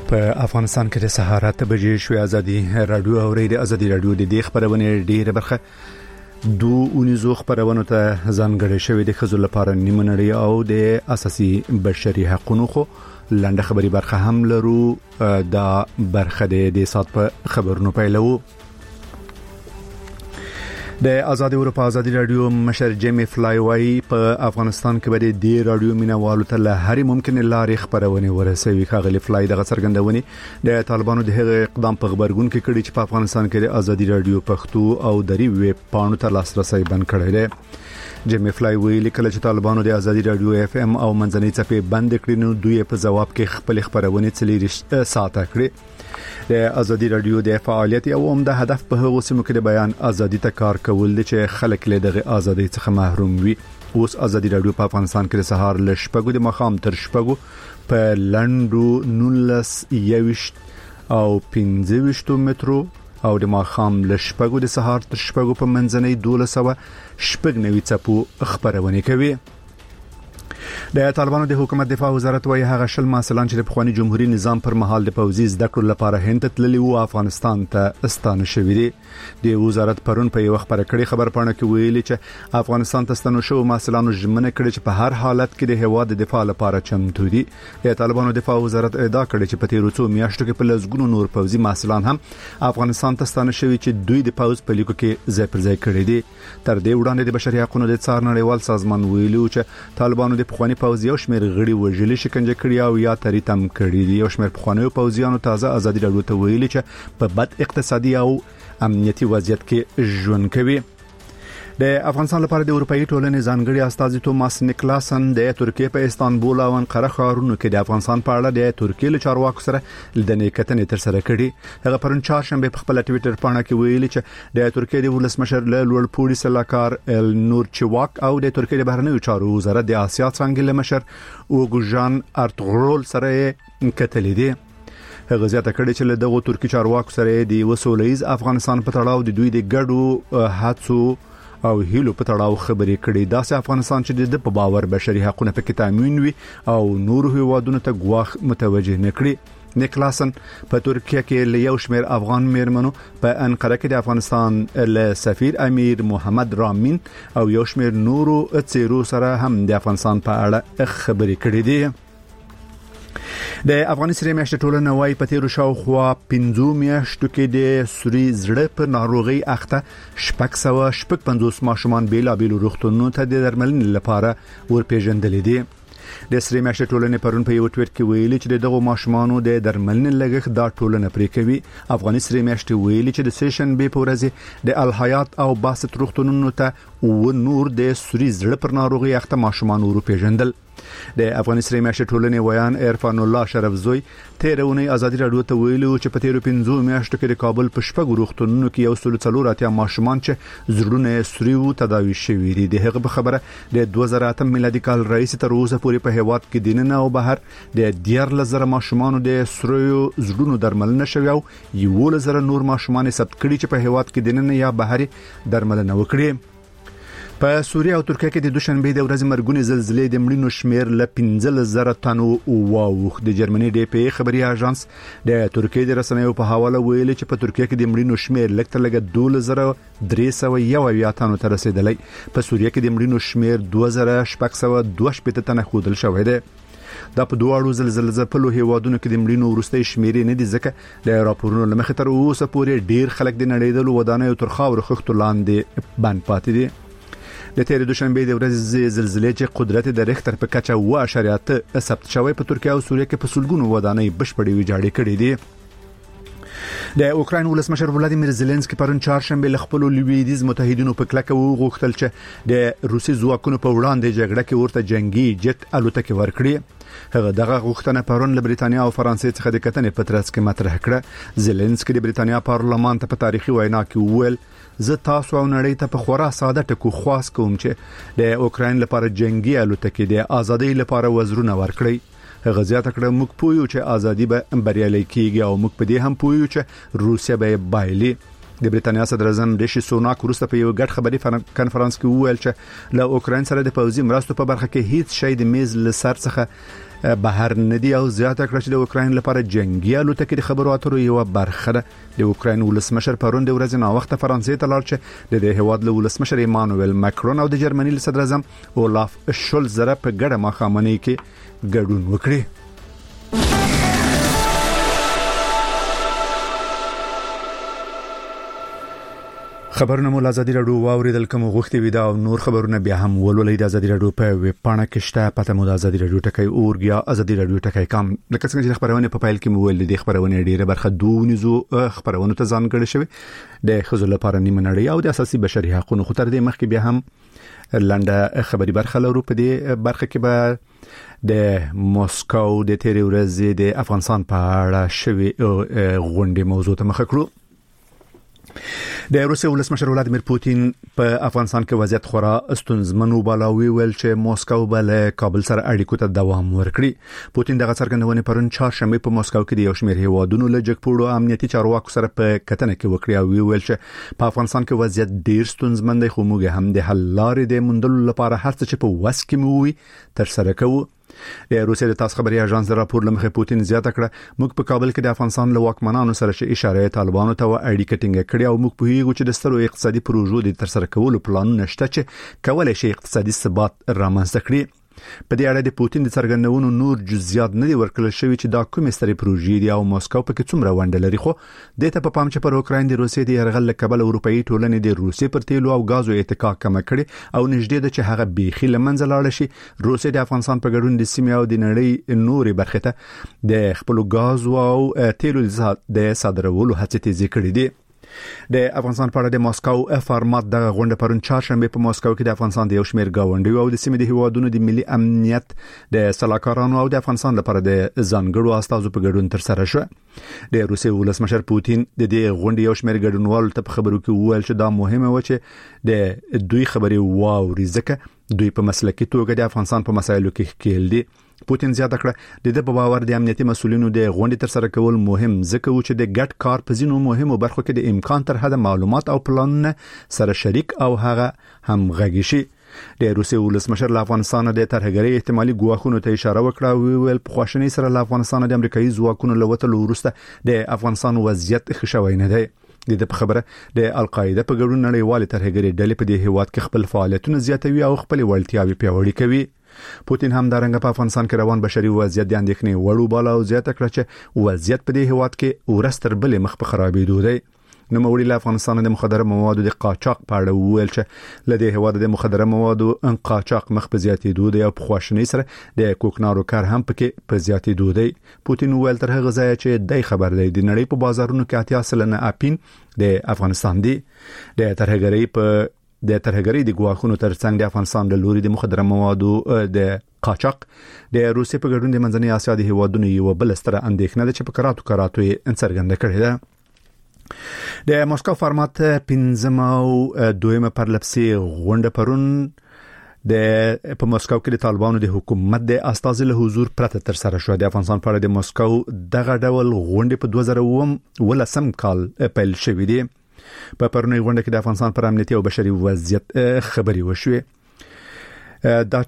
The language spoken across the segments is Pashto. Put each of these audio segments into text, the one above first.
په افغانستان کې د سهار 8 بجې شوې ازادي رادیو او ریډیو ازادي رادیو د دې خبرونه ډیره برخه دوه خبرونه ته ځانګړې شوې د خزو لپاره نیمه نړۍ او د اساسي بشري حقوقو خو لاندې خبري برخه هم لرو دا برخه د سات په خبرونو پیلو. د آزاد اروپا آزادي رادیو مشر جیمی فلای وای په افغانستان کې به د رادیو مینوالو ته له هر ممکن لارې خبرونه ورسوي. خاغلی فلای دغه څرګندونې د طالبانو د هغه اقدام په خبرګون کې کړي چې په افغانستان کې د آزادي رادیو پښتو او دری ویب پاڼو ته لاسرسي بند کړی دی. جیمی فلای ویلي کله چې طالبانو د آزادي رادیو اف ام او منځنۍ څپې بند کړي نو دوی په جواب کې خپل خبرونه څلې ساته کړې. د آزادي رادیو د فعالیت او عمده هدف په هغه سیمو کې د بیان ازادي ته کار کول دي چې خلک له دغه ازادي څخه محروم وي. اوس آزادي رادیو په افغانستان کې د سهار ل شپږو د مخام تر شپږو په لندو 19 او 15 مترو او د مخام ل شپږو د سهار تر شپږو په منځنۍ 12 شپږ نوي څپو خبرونه کوي. د طالبانو د حکومت دفاع وزارت وايي هغه شل ماسلان چې د پخوانی جمهوریت نظام پر مهال د پوځي زده کړو لپاره هند تللی او افغانستان ته استانه شوې دي. د وزارت پرون په یو خبره کړي خبر پاڼه کې ویلي چې افغانستان ته ستنو شو ماسلانو ژمنه کړي چې په هر حالت کې د هوا د دفاع لپاره چمتو دي. د طالبانو دفاع وزارت ادعا کړي چې په تیرو څو میاشتو کې په لږګونو نور پوځي ماسلان هم افغانستان ته ستانه شوي چې دوی د پوځ په لیکو کې ځای پر ځای کړي دي. تر دې وړاندې د بشري حقوقو د څار نړیوال سازمان ویلي چې طالبانو د پخوانی پوځي او شمیر غړي وژلي شکنجه کړي او یا تریتم کړي دي. یو شمیر پخوانی پوځیانو تازه آزادي رادیو ته ویلي چې په بد اقتصادي او امنیتي وضعیت کې ژوند کوي. د افغانستان لپاره د اروپאי ټولنې ځانګړي استازي توماس نیکلاسن د ترکیه په استانبول او انقره ښارونو کې د افغانستان په اړه د ترکیه له چارواکو سره لیدنې کتنې تر سره کړي. هغه پرون چهارشنبه په خپل ټوئیټر باندې کې ویلي چې د ترکیه د ولسمشر له لوړپوړي سلاکار النور چواک او د ترکیه د بهرنیو چارو وزارت د آسیا څنګه له مشر اوګوژان ارتغرول سره کتلې دي. هغه زیاته کړي چې له دغه ترکی چارواکو سره د وسولېز افغانستان په تړاو د دوی د ګډو هڅو او هیلو په تړاو خبرې کړي. دا چې افغانستان چې د په باور بشري حقوقو په تامین وي او نور هیوادونو ته غواخ متوجه نکړي. نیکلاسن په ترکیه کې له یو شمېر افغان میرمنو په انقره کې د افغانستان له سفیر امیر محمد رامین او یو شمېر نورو څیرو سره هم د افغانستان په اړه خبرې کړي دي. د افغاني سره میاشتې ټولنه وايي په تیرو شاوخوا 15 میاشتو کې د سوري زړه په ناروغي اخته 650 ماشومان بیلابیل روغتونونو ته د درملنې لپاره ورپېژندل دي. د سری میاشتې ټولنې پرون په یو ټویټ کې ویلي چې دغه ماشومانو د درملنې لګښت دا ټولنه پرې کوي. افغاني سری میاشتې ویلي چې د سیشن به په ورځ د الحیات او باسط روغتونونو ته او نور د سوري زړه پر ناروغي اخته ماشومان ورپېژندل. د افغاني سری میاشتې ټولنې ویان عرفان الله شرفزوی تیرونی آزادي رادیو ته ویلو چې په تیرو 15 میاشتو کې د کابل په شپږ روغتونونو کې یو سل څلوراتیا ماشومان چې زړونه سوري تداوي شوي دي. د هغه خبره د 2008 میلادي کال رئیس تر اوسه پورې په هیواد کې دیننه او بهر د 14000 ماشومان د سوري زړونو درملنه شوی او 11000 نور ماشومان ثبت کړي چې په هیواد کې دیننه یا بهري درملنه وکړي. په سوریه او ترکیه کې د دوشنبه د ورځې مرګونی زلزلې د مړینو شمیر له 15000 تنو واوښ. د جرمني د پی خبري اژانس د ترکیه د رسنیو په حواله ویلي چې په ترکیه کې د مړینو شمیر لکه 12300 تنو ته رسیدلی. په سوریه کې د مړینو شمیر 2622 تنه خودل شوې ده. دا په دوه زلزلې په لوی هوادونو کې د مړینو ورستۍ شمیرې نه دي ځکه د راپورونو لمخې تر اوسه پورې ډیر خلک د نړیدلو ودانیو تر خاور خښتو لاندې بند پاتې دي. د تیر دوشنبه د ورځې زلزلې چې قدرت د ریختر په کچه 1.8 ثبت شوی په ترکیه او سوریه کې په سلګونو ودانۍ بشپړې ویجاړې کړې دي. د اوکراین ولسمشر ولادیمیر زيلنسکي پرون چهارشنبه له خپل لویدیز متحدینو په کلکه وغوښتل چې د روسي ځواکونو په وړاندې جګړه کې ورته جنگي جت الوتکې ورکړي. هغه دغه غوښتنه پرون له بریتانیا او فرانسې څخه د کتنې په ترڅ کې مطرح کړه. زيلنسکي د بریتانیا پارلمان ته په تاریخي وینا کې وویل زه تاسو او نړۍ ته په خورا ساده ټکو خواست کوم چې د اوکراین لپاره جنگي الوتکې د ازادۍ لپاره وزرونه ورکړي. هغه زیاته کړه موږ پوهیو چې ازادي به بریالۍ کیږي او موږ په دې هم پوهیو چې روسیا به بایلي. د بریټانیا صدر اعظم ریشي سوناک وروسته په یو ګډ خبري کانفرنس کې وویل چې له اوکرين سره د پوځي مرستو په برخه کې هیڅ شی د میز له سر څخه بهر نه دی او زیاته کړه چې د اوکرين لپاره جنگي الوتکې د خبرو اترو یو برخه ده. د اوکرين ولسمشر پرون د ورځې نو وخت فرانسې ته لاړ چې د هیواد له ولسمشر ایمانوئل ماکرون او د جرمني صدر اعظم اولاف شولز سره په ګډه مخامخ کې ګډون وکړي. خبرونه مو ازادي رادیو واوریدل کوم غوښتي وي دا او نور خبرونه بیا هم ولولئ د ازادي رادیو په ویب پاڼه کې شته پته مو د ازادي رادیو ټکی اورګیا ازادي رادیو ټکی کام لکه څنګه چې خبرونه په فایل کې مو ول دي خبرونه ډیره برخه دونیزو خبرونه ته ځان کړی شوی د خزو لپاره نیمه نړۍ او د اساسي بشري حقوقو خطر دې مخکې بیا هم لنډه خبري برخه لرو. په دې برخه کې به د موسکو د تیرې ورځې د افغانستان په اړه شوی غونډې موضوع ته مخ کړو. د روسیې ولسمشر ولادیمیر پوتین په افغانستان کې وضعیت خورا ستونزمن وبالاوي ویل چې موسکو بل کابل سره اړیکو ته دوام ورکړي. پوتین دغه څرګندونه پرون چهارشنبه په موسکو کې د یو شمېر هیوادونو له جګپوړو امنیتي چارواکو سره په کتنه کې وکړي او ویل چې په افغانستان کې وضعیت ډیر ستونزمن دی خو موږ هم د حل لارې د موندلو لپاره هر څه چې په وس کې مو وي تر سره کوو. د روسیې د تاسو خبري اژانس د راپور لمخه پوتین زیاته کړه موږ په کابل کې د افغانستان له واکمنانو سره چې اشاره طالبانو ته اړیکه ټینګه کړې او موږ په هیڅ چې د سترو اقتصادي پروژو د تر سره کولو پلان نشته چې کولای شي اقتصادي ثبات رامنځته کړي. په دې اړه د پوتین د څرګندونو نور جزئیات نه دي ورکړل شوی چې دا کومې سترې پروژې دي او موسکو په کې څومره ونډه لري. خو د ته په پام چې پر اوکراین د روسیې د يرغل کبل اروپאי ټولنې د روسیې پر تیلو او غازو اتکا کم کړي او نږدې ده چې هغه بيخي لمنځه لاړ شي. روسیې د افغانستان په ګډون د سیمې او د نړۍ نورې برخې ته د خپل غازو او تیلو د صادرولو هڅې تیزې کړې دي. د افغانستان په اړه د موسکو فارمات دغه غونډه پرون چهارشنبه په موسکو کې د افغانستان د یو شمېر گاونډیو او د سیمې د هیوادونو د ملي امنیت د سلاکارانو او د افغانستان لپاره د ځانګړو استازو په ګډون تر سره شو. د روسیې ولسمشر پوتین د دې غونډې یو شمېر ګډونوالو ته په خبرو کې وویل چې دا مهمه و چې د دوی خبرې واوري ځکه دوی په مسلکي توګه د افغانستان په مسایلو کې ښکیل دي. پوتین زیاته کړه د په باور د امنیتي مسولینو د غونډې تر سره کول مهم ځکه چې د ګډ کار په ځینو مهمو برخو کې د امکان تر حد معلومات او پلانونه سره شریک او هغه هم غږی شي. د روسیې ولسمشر له افغانستان د ترهګرۍ احتمالي ګواښونو ته اشاره وکړه او ویل په خواشنۍ سره له افغانستان د امریکایي ځواکونو لوتلو وروسته د افغانستان وضعیت ښه شوی نه دی. د خبره د القاعده په ګډون نړیوال ترهګرۍ ډلې په دې هیواد کې خپل فعالیتونه زیاتوي او خپل وړتیاوې پیاوړې کوي. پوتین هم دارنګه په افغانستان کې روان بشري وضعیت د اندېښنې وړو بالا او زیاته کړه چې وضعیت په دې هیواد کې ورستر بلې مخ په خرابېدو دی. نو موري له افغانستان د مخدره موادو د قاچاق په اړه وویل چې له دې هیواد د مخدره موادو قاچاق مخ په زیاتېدو دی او په خواشنۍ سره د کوکنارو کار هم پکې په زیاتېدو دی. پوتین وویل تر هغه ځای چې دای خبر دی د نړۍ په بازارونو کې 80% اپین د افغانستان دی. د ترهګرۍ د ګواښونو ترڅنګ د افغانستان له لوري د مخدره موادو د قاچاق د روسیې په ګډون د منځنۍ اسیا د هیوادونو یو بل ستر اندېښنه ده چې په کراتو یې څرګنده کړې ده. د موسکو فارمات 15 او 2 پرلپسې غونډه پرون په موسکو کې د طالبانو د حکومت د استازي له حضور پرته تر سره شو. د افغانستان په اړه د موسکو دغه ډول غونډه په 2019 کال پیل شوې دي. په پرونی غونډه کې د افغانستان پر امنیتي او بشري وضعیت خبري وشوه دا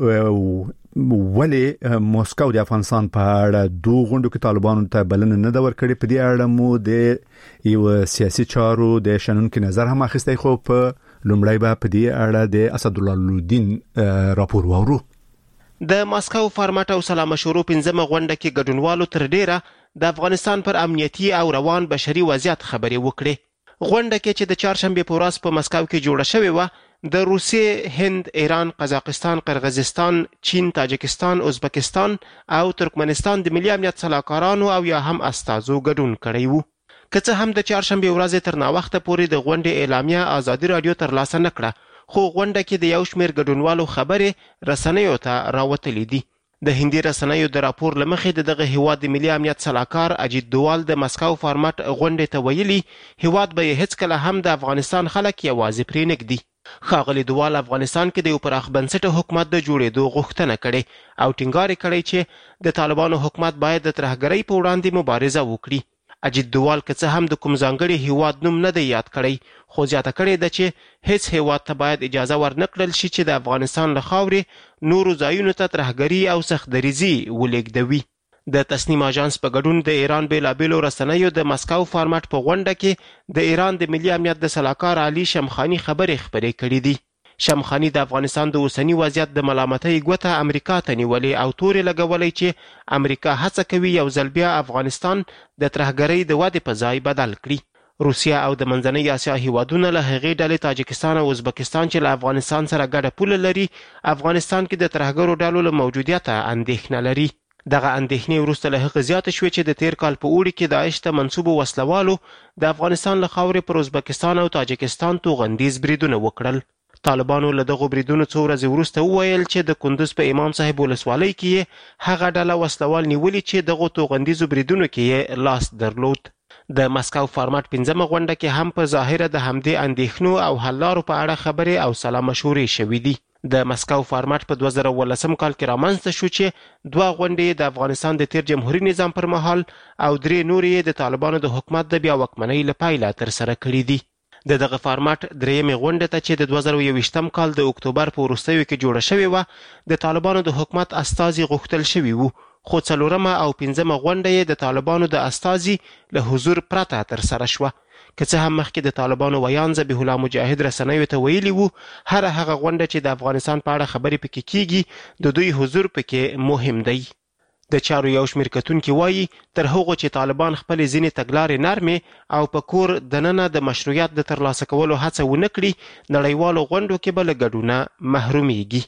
چې ولی موسکو د افغانستان په اړه دوه غونډو کې طالبانو ته بلنه نه دا ورکړي. په دې اړه مو د یو سیاسي چارو د شنونکو نظر هم اخیستی خو په لومړی به په دې اړه د اسد الله لودین راپور وورو. د ماسکو فارمات او سلا مشورو 15 غونډه کې ګډونوالو تر ډیره د افغانستان پر امنیتي او روان بشري وضعیت خبري وکړي. غونډه کې چې د چهارشنبه په ورځ په مسکو کې جوړه شوې و د روسیې، هند، ایران، قزاقستان، قرغیزستان، چین، تاجکستان، ازبکستان او ترکمنستان د ملي امنیت سلاکارانو او یا هم استازو ګډون کړی وو. که څه هم د چهارشنبه ورځ تر ناوخته پورې د غونډې اعلامیه ازادي رادیو ترلاسه نه کړه خو غونډه کې د یو شمېر ګډونوالو خبرې رسنیو ته راوتلې دي. د هندي رسنیو د راپور لمخې دغه هیواد د ملي امنیت سلاکار اجیت دوال د مسکو فارمات غونډې ته ویلي هیواد به هیڅ کله هم د افغانستان خلک یوازې پرې نږدي. ښاغلي دوال افغانستان کې د یو پراخ بنسټه حکومت د جوړېدو غوښتنه کړې او ټینګار کړی چې د طالبانو حکومت باید د ترهګرۍ په وړاندې مبارزه وکړي اجید دوال که څه هم د کوم ځانګړي هیواد نوم نه دی یاد کړی، خو زیاته کړې ده چې هیڅ هیواد ته باید اجازه ورنکړل شي چې د افغانستان له خاورې نورو ځایونو ته ترهګري او سختدریزي ولېږدوي. د تصنیم اژانس په ګډون د ایران بېلابېلو رسنیو د مسکو فارمټ په غونډه کې د ایران د ملي امنیت د سلاکار علي شمخاني خبرې خپرې کړې دي. شمخاني د افغانستان د اوسني وضعیت د ملامتۍ ګوته امریکا ته نیولې او تورې لګولې چې امریکا هڅه کوي یو ځل بیا افغانستان د ترهګرۍ د ودې په ځای بدل کړي. روسیه او د منځنۍ اسیا هیوادونه له هغې ډلې تاجکستان او ازبکستان چې له افغانستان سره ګډه پوله لري، افغانستان کې د ترهګرو ډلو له موجودیته اندېښنه لري. دغه اندېښنې وروسته له هغه زیاته شوې چې د تیر کال په اوړي کې داعش ته منسوبو وسلوالو د افغانستان له خاورې پر ازبکستان او تاجکستان توغندیز بریدونه وکړل. طالبانو له دغو بریدونو څو ورځې وروسته وویل چې د کندوز په امام صاحب ولسوالۍ کې یې هغه ډله وسلوال نیولي چې دغو توغندیزو بریدونو کې یې لاس درلود. د مسکو فارمټ 5مه غونډه کې هم په ظاهره د همدې اندېښنو او حل لارو په اړه خبرې او سلا مشورې شوې دي. د مسکو فارمټ په 2018 کال کې رامنځته شو چې 2 غونډې د افغانستان د تیر جمهوریت نظام پر مهال او 3 نورې د طالبانو د حکومت د بیا واکمنۍ له پایله ترسره کړې دي. د دغه فارمټ 3مې غونډې ته چې د 2021 کال د اکتوبر په وروستیو کې جوړه شوې وه، د طالبانو د حکومت استازي غوښتل شوي وو، خو 4مه او 5مه غونډه یې د طالبانو د استازي له حضور پرته ترسره شوه. که څه هم مخکې د طالبانو ویان ذبیح الله مجاهد رسنیو ته ویلي وو هر هغه غونډه چې د افغانستان په اړه خبرې پکې کیږي د دوی حضور پکې مهم دی. د چارو یو شمېر کتونکي وایي تر هغو چې طالبان خپلې ځینې تګلارې نرمې او په کور دننه د مشروعیت د ترلاسه کولو هڅه ونه کړي، نړیوالو غونډو کې به له ګډونه محرومیږي.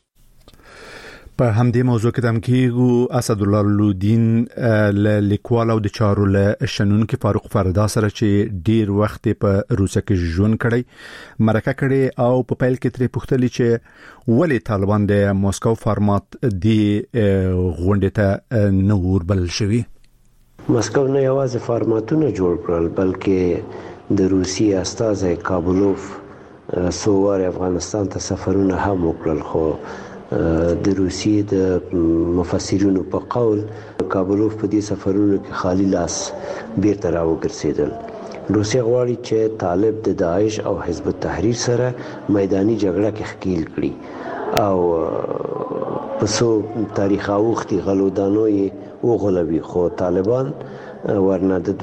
په همدې موضوع کې دم کېږو اسدالله لودین له لیکوال او د چارو له شنونکو فاروق فردا سره چې ډیر وخت په روسیه کې ژوند کړی مرکه کړي او په پیل کې ترې پوښتنه چې ولې طالبان د مسکو فارمات دی غونډه ته نه وربل شوی. مسکو نه یوازې فارماتونه جوړ کړل بلکې د روسیې استازي کابلوف سوار افغانستان ته سفرونه هم وکړل، خو د روسیې د مفسرینو په قول کابلوف په دې سفرونو کې خالی لاس بیرته راوګرځیدل. روسیه غواړي چې طالب د داعش او حزب التحریر سره میداني جګړه کې ښکیل کړي او په څو تاریخ اوختي غلودانو یې وغولوي، خو طالبان ورنه د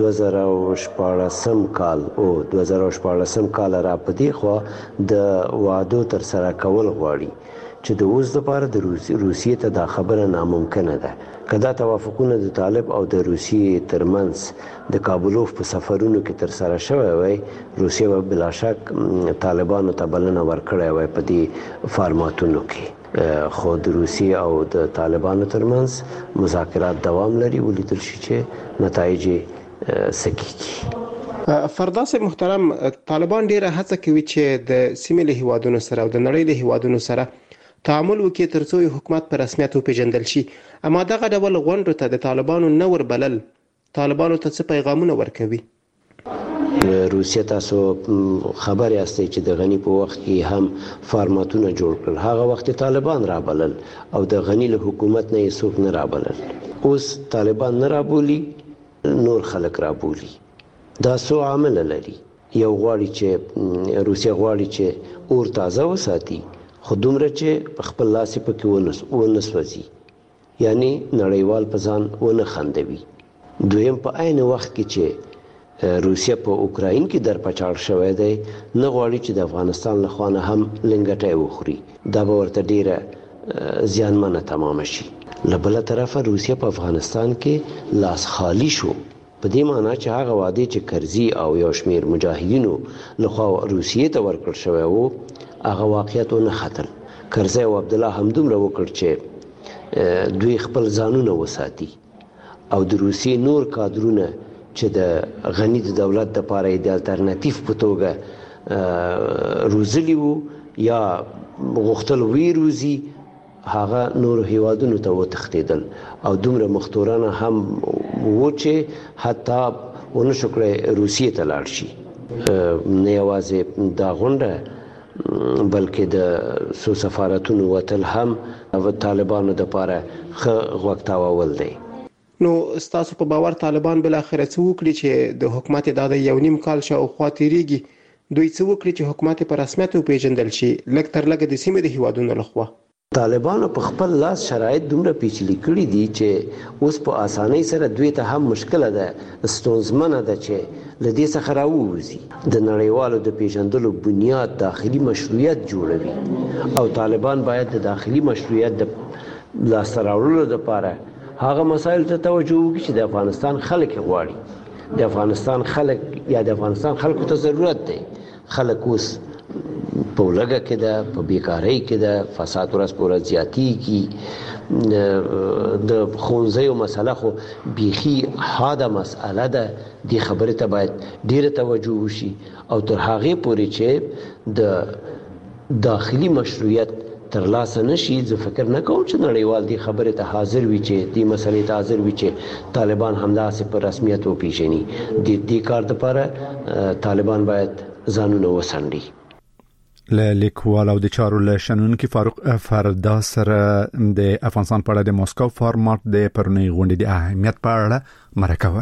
2014 کال او 2014 کال را پدې خو د وعدو تر سره کول غواړي چې د اوس لپاره د روسیې ته دا خبره ناممکنه ده. کدا توافقونه د طالب او د روسیې ترمنځ د کابلوف په سفرونو کې تر سره شوی وای، روسیه به بلا شک طالبانو ته بلنه ورکړی وای په دې فارماتونو کې، خو د روسیې او د طالبانو ترمنځ مذاکرات دوام لري، ولیدل شي چې نتایج سکیږي. فردا صاحب محترم، طالبان ډیره هڅه کوي چې د سیمې له هیوادونو سره او د نړۍ له هیوادونو سره تعامل وکړي ترڅو حکومت په رسمیت وپیژندل شي، اما دغه ډول غونډو ته د طالبانو نه وربلل طالبانو ته څه پیغامونه ورکوي؟ روسیه تاسو خبر یاستئ چې د غنی په وخت کې هم فارماتونه جوړ کړل، هغه وخت طالبان را بلل او د غنی له حکومت نه یې څوک نه را بلل. اوس طالبان نه را بولی، نور خلک را بولی. دا څو عامل لري. یو غواړي چې روسیه غواړي چې اور تازه وساتي، خو دومره چې خپل لاس پکې ونسوځي، یعنی نړیوال په ځان ونه خندوي. دویم په عین وخت کې چې روسیه په اوکراین کې درپچاړ شوی دی، نه غواړي چې د افغانستان له خوا نه هم لنګټی وخوري، دا به ورته ډیره زیانمنه تمامه شي. له بله طرفه روسیه په افغانستان کې لاس خالی شو، په دې معنی چې هغه وعده چې کرزي او یو شمیر مجاهدینو لخوا روسیې ته ورکړل شوی وو هغه واقعیت نه ختل. کرزي او عبد الله هم دومره وکړ چې دوی خپل ځانونه وساتي او د روسیې نور کادرونه چې د غنی د دولت د پاره د الټرناتیو په توګه روزلی وو یا غوښتل وی روزي، هغه نور هیوادونو ته وتښتیدل او دومره مختورانه هم و چې حتی ونه شکړې روسیې ته لاړ شي. نه یوازې دا غونډه بلکې د سو سفارتونو وتل هم طالبانو د پاره غوښتاول دی. نو تاسو په باور طالبان بل اخر څه وکړي چې د حکومت د 1.5 کال شاوخوا تیریږي دوی څه وکړي چې حکومت په رسمیت وپیژندل شي لکه تر لږه د سیمې د هیوادونو لخوا طالبانو په خپل لاس شرایط دومره پیچلي کړي دي چې اوس په اسانۍ سره دوی ته هم مشکله ده ستونزمنه ده چې لدې څخه راووځي د نړیوالو د پیژندلو بنیاد داخلي مشروعیت جوړوي او طالبان باید د داخلي مشروعیت د لاسته راوړلو لپاره هغه مسایل ته توجه وکړي چې د افغانستان خلک غواړي د افغانستان خلک یا د افغانستان خلکو ته ضرورت دی خلک اوس په لګه کې ده په بیکاری کې ده فساد ورځ په ورځ زیاتیږي د ښوونځیو مسله خو بیخي حاده مسأله ده دې خبرې ته باید ډیره توجه وشي او تر هغې پورې چې د داخلي مشروعیت ترلاسه نشي زه فکر نه کوم چې نړیوال دې خبرې ته حاضر وي چې دې مسلې ته حاضر وي چې طالبان همداسې په رسمیت وپیژني دې کار دپاره طالبان باید ځانونه وسنډي لیکوال او د چارو له شنونکي فاروق فردا سره د افغانستان په اړه د ماسکو فارمات د پرونی غونډې د اهمیت په اړه مرکه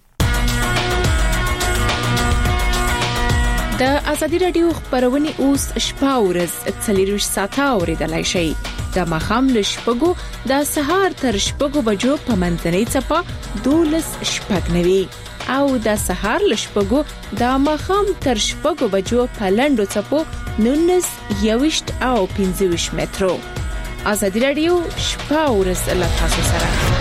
د ازادي رادیو خبرونه اوس شپه ورځ 24 ساعته اوریدلای شئ د مخام له شپږو د سهار تر شپږو بجو په منځنۍ چپه 12 شپږنوي او د سهار له شپږو د مخام تر شپږو بجو په لنډو چپو 19 یوشت او 15 مترو ازادي رادیو شپه ورځ له تاسو سره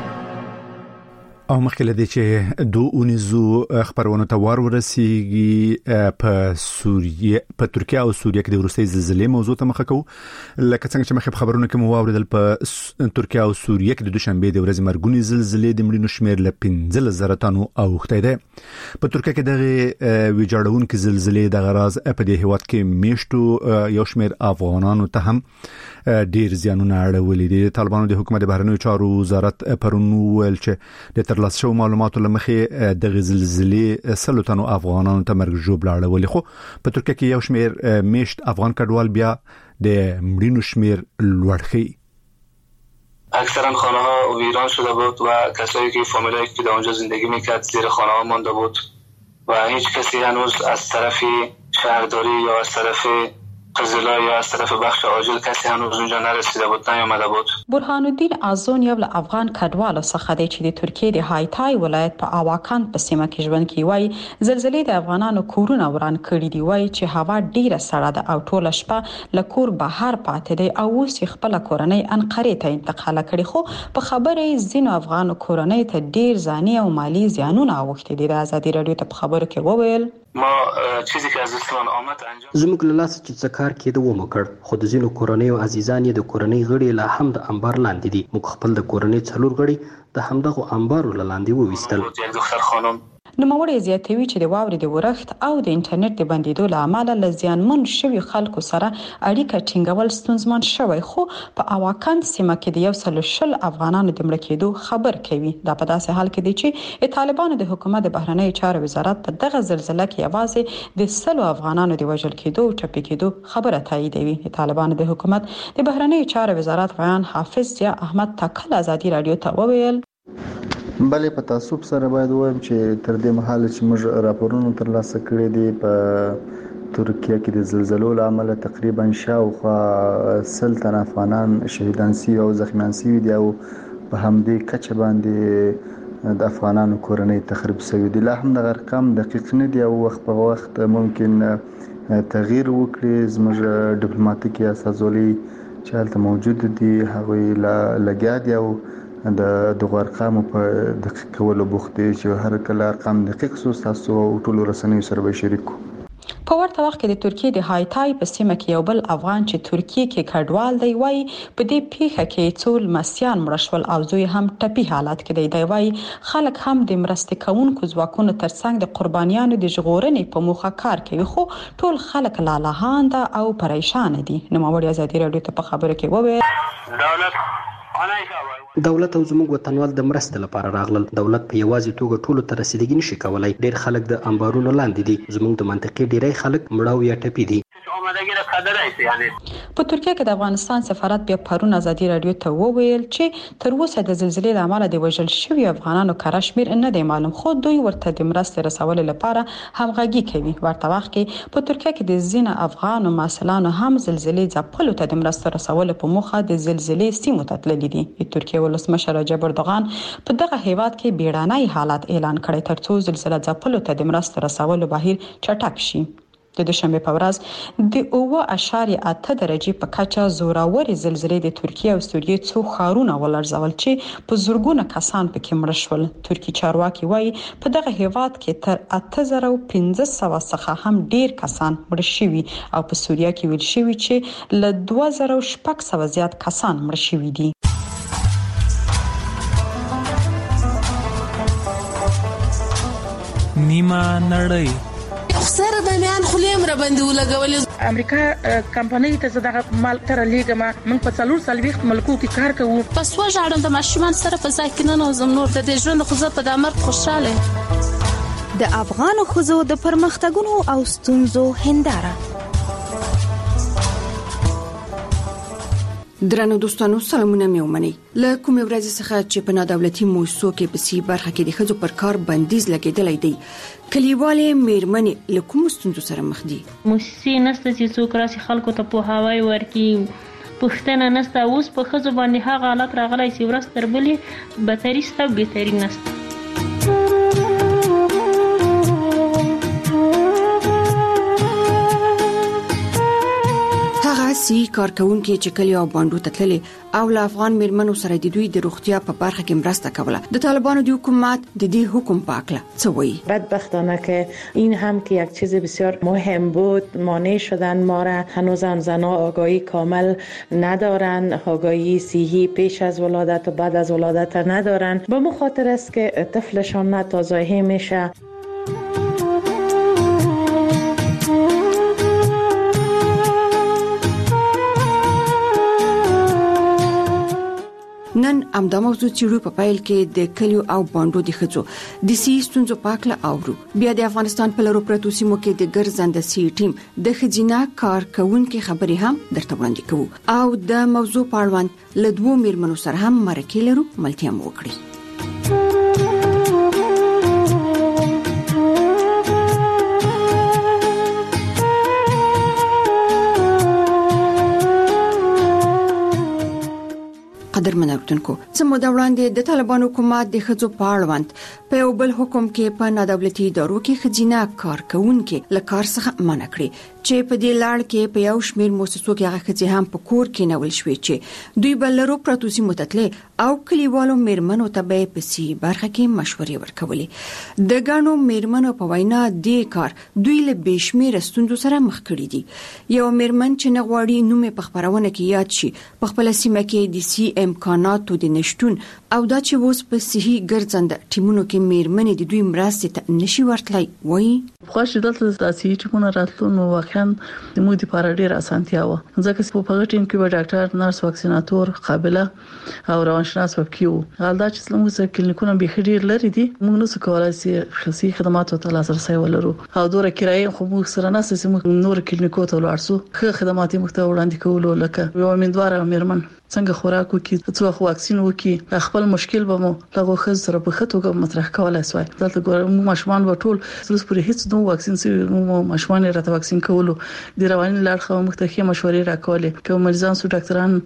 او مخکې لدی چې دوه اونیزو خبرونه ته ورسیږي په سوریه په ترکیه او سوریه کې د وروستي زلزلې موضوع ته مخه کوو لکه څنګه چې مخکې خبرونه کې مو واوریدل په ترکیه او سوریه کې د دوشنبه د ورځې مرګونی زلزلې د مړینو شمیر له 15,000 تنو اوخته ده په ترکیه کې دغه ویجاړون کې زلزلې د غراز په دې هیواد کې میشتو یو شمیر افغانانو ته هم ډیر زیانونه اړولې دي طالبانو د حکومت بهرنیو چارو وزارت پرونو ویل چې د ترلاسه شو معلوماتو لمخې د زلزلې سلطنو افغانانو ته مرګ جوړ لاړولې خو په ترکیه کې یو شمیر میشت افغان کډوال بیا د مړینو شمیر لوړ خي اکثرا خانه ها ویران شده بود و کسایی که فامیلایی که در اونجا زندگی میکرد زیر خانه ها مانده بود و هیچ کسی هنوز از طرف شهرداری یا از طرف قزلا یا از طرف بخش عاجل کسی هنوز اونجا نرسیده بود نیامده بود. برهان الدین ازون یو له افغان کډوالو څخه دی چې د ترکیې د هایتای ولایت په اواکان په سیمه کې ژوند کوي وای زلزلې د افغانانو کورونه وران کړي دي وای چې هوا ډیره سړه ده او ټول شپه لکور بهر پاتې دی او اوس خپل کورنۍ انقره ته انتقال کړي خو په خبرې زینو افغان کورنۍ ته ډیر ځاني او مالی زیانونه اوښتي دي د ازادي رادیو ته په خبرو کې وویل ما چیزی که از استوان آمد انجام زموږ له لاسه چې څه کار کېده ومکړ خو د ځینو کورنیو عزیزان یې د کورنۍ غړي لا هم د انبار لاندې دي موږ خپل د کورنۍ څلور غړي د همدغه انبارو لاندې وویستل یک دختر خانم نوموړی زیاتوي چې د واورې د ورښت او د انټرنیټ د بندیدو له امله له زیانمن شوي خلکو سره اړیکه ټینګول ستونزمن شوی خو په اواکان سیمه کې د 120 افغانانو د مړه کېدو خبر کوي دا په داسې حال کې دی چې طالبانو د حکومت د بهرنیو چارو وزارت په دغه زلزلې کې یوازې د 100 افغانانو د وژل کېدو او ټپي کېدو خبره تاییدوي طالبانو د حکومت د بهرنیو چارو وزارت بیان حافظ ضیا احمد تکل ازادي رادیو ته وویل بلې په تعصب سره باید وایم چې تر دې مهاله چې موږ راپورونه ترلاسه کړي دي په ترکیه کې د زلزلو له امله تقریبا شاوخوا 100 تن افغانان شهیدان شوي او زخمیان شوي دي او په همدې کچه باندې د افغانانو کورنۍ تخریب شوي دي لا هم د ارقام دقیق نه دي او وخت په وخت ممکن تغییر وکړي زموږ ډیپلوماټیکي استازولي چې هلته موجود دي هغوی لګیا دي او د ارقامو په دقیق کولو بوخت دي چې هر کله ارقام دقیق سو تاسو ټول رسنیو سره به شریکو په ورته وخت کې د ترکیې د هایتای په سیمه کې یو بل افغان چې ترکیې کې کډوال دی وای په دې پیښه کې څول مسیان مړ شول او زوی هم ټپي حالت کې دی وای خلک هم د مرستې کوونکو ځواکونو ترڅنګ د قربانیانو د ژغورنې په موخه کار کوي خو ټول خلک لالاهاند او پریشان دي نوموړی ازادي رادیو ته په خبرو کې وویل دولت او زموږ وطنوال د مرستې لپاره راغلل دولت په یوازې توګه ټولو ته رسیدګي نشي کولای ډیر خلک د انبارونو لاندې دي زموږ د منطقې ډیری خلک مړه او یا ټپي دي آمادگی را کدرای است. یعنی په ترکیه کې د افغانستان سفارت بیا پرون ازادي رادیو ته وویل چې تر اوسه د زلزلې لامل د وژل شوی افغانانو کره شمیر نه دی معلوم، خو دوی ورته د مرستې رسولو لپاره همغږي کوي. ورته وخت کې په ترکیه کې د ځینې افغان مسلمانانو هم زلزلې ځپلو ته د مرستې رسولو په موخه د زلزلې سیمو ته تللي دي. د ترکیه ولسمشر رجب اردوغان په دغه هیواد کې بیړنی حالت اعلان کړی ترڅو زلزلہ ځپلو ته د مرستې رسولو بهیر چټک شي. د دوشنبه په ورځ د 9.8 درجې په کچه زوروري زلزلې د ترکیه او سوریې څو ښارونه ولړزول چې په زورګونه کسان پکې مړ شول. ترکی چارواکي وایي په دغه هیواد کې تر 8500 څخه هم ډیر کسان مړ شوي او په سوریه کې ویل شوي چې له 2600 زیات کسان مړ شوي دي. نیمه نړۍ سره د میان خلیم را باندې ولګولې. امریکا کمپنۍ ته زداغه مال تر لیګما موږ په 4 ملکو کې کار کوو. پس وژاړم د ماشومان سره په ځای کې نه نوزم نور د دې ژوند خو زه په دامر خوشاله. د افغان خزو د پرمختګونو او ستونزو هنداره. درنو دوستانو سلامونه مې ومني. له کومې ورځې څخه چې په نادولتي موسسو کې په سی برخه کې د ښځو پر کار بندیز لګیدلای دی، کلیوالې میرمنې له کوم ستونزو سره مخ دي؟ موسسې نشته چې څوک راسي خلکو ته پوهاوی ورکړي، پښتنه نشته. اوس په ښځو باندې هغه حالت راغلی چې ورځ تر بلې بدتري سته او بهتري نشته. سی کارکونکو چې کلی او باندو تتللي او له افغان میرمنو سره د دوی د روغتیا په برخه کې مرسته کوله. د طالبانو د حکومت د دې حکم پاکله څه وایي؟ بدبختانه که این هم که یک چیز بسیار مهم بود مانع شدن ما را. هنوز هم زنها آگاهی کامل ندارن، آگاهی صحی پیش از ولادت و بعد از ولادت ندارن. به مخاطر است که طفلشان ناتازایی میشه. نن امدا موضوع چیرو په پایل کې د کلیو او باندو د ښځو د سی ستونزو پاکله اورو. بیا د افغانستان په لرو پرتو سیمو کې د ګرځنده سی ټیم د خزینه کارکونکو خبرې هم درته وړاندې کوو او د موضوع په اړوند له دوه میرمنو سره هم مرکه لرو ملتیا مو وکړي. قدرمن اورېدونکو، څه موده وړاندې د طالبانو حکومت د ښځو په اړوند په یو بل حکم کې په نادولتي ادارو کې ښځینه کارکونکو له کار څخه منع کړي چې په دې لړ کې په یو شمېر مؤسسو کې هغه ښځې هم په کور کې نول شوې چې دوی بل لرو پروتوسي متتلې او کلیوالو میرمنو ته به په سی برخه کې مشورې ورکولې. د ګڼو میرمنو په وینا دې کار دوی له بشمیر ستونزو سره مخ کړي دي. یو میرمن چې نغواړي نوم په خبرونه کې یاد شي په خپل سیمه کې د سی امکاناتو د نشټون او دا چې اوس په صحي ګرځنده ټیمونو کې میرمنې د دوی مرستې ته نشي ورتلای وایي. خوښ دلته د صحي ټیمونو راتلو نو واقعا د موږ لپاره ډېر اسانتیا و، ځکه چې په هغه ټیم کې به ډاکټر، نرس، واکسیناتور، قابله او روانشناس وکیو. حالدا چې موږ کلینیکونه به ډېر لري دي، موږ نو څه کولای شي خصوصي خدماتو ته لاسرسي ولرو او دوره کرایه خو موږ سره نه سې موږ نور کلینیکو ته ولاړ سو خو خدمات موږ ته وړاندې کولو لکه یو امیندواره میرمن څنګه خوراک وکي، څو واکسین وکي، خپل مشکل به مو دغه خز سره په خطوګه مطرح کولای شوی. دلته ګورم ماشومان به ټول سلس پر هیڅ نو واکسین سي مو ماشومان راته واکسین کولو د رواني لړخه مختلفه مشورې راکولې کوم مریضان سو ډاکټران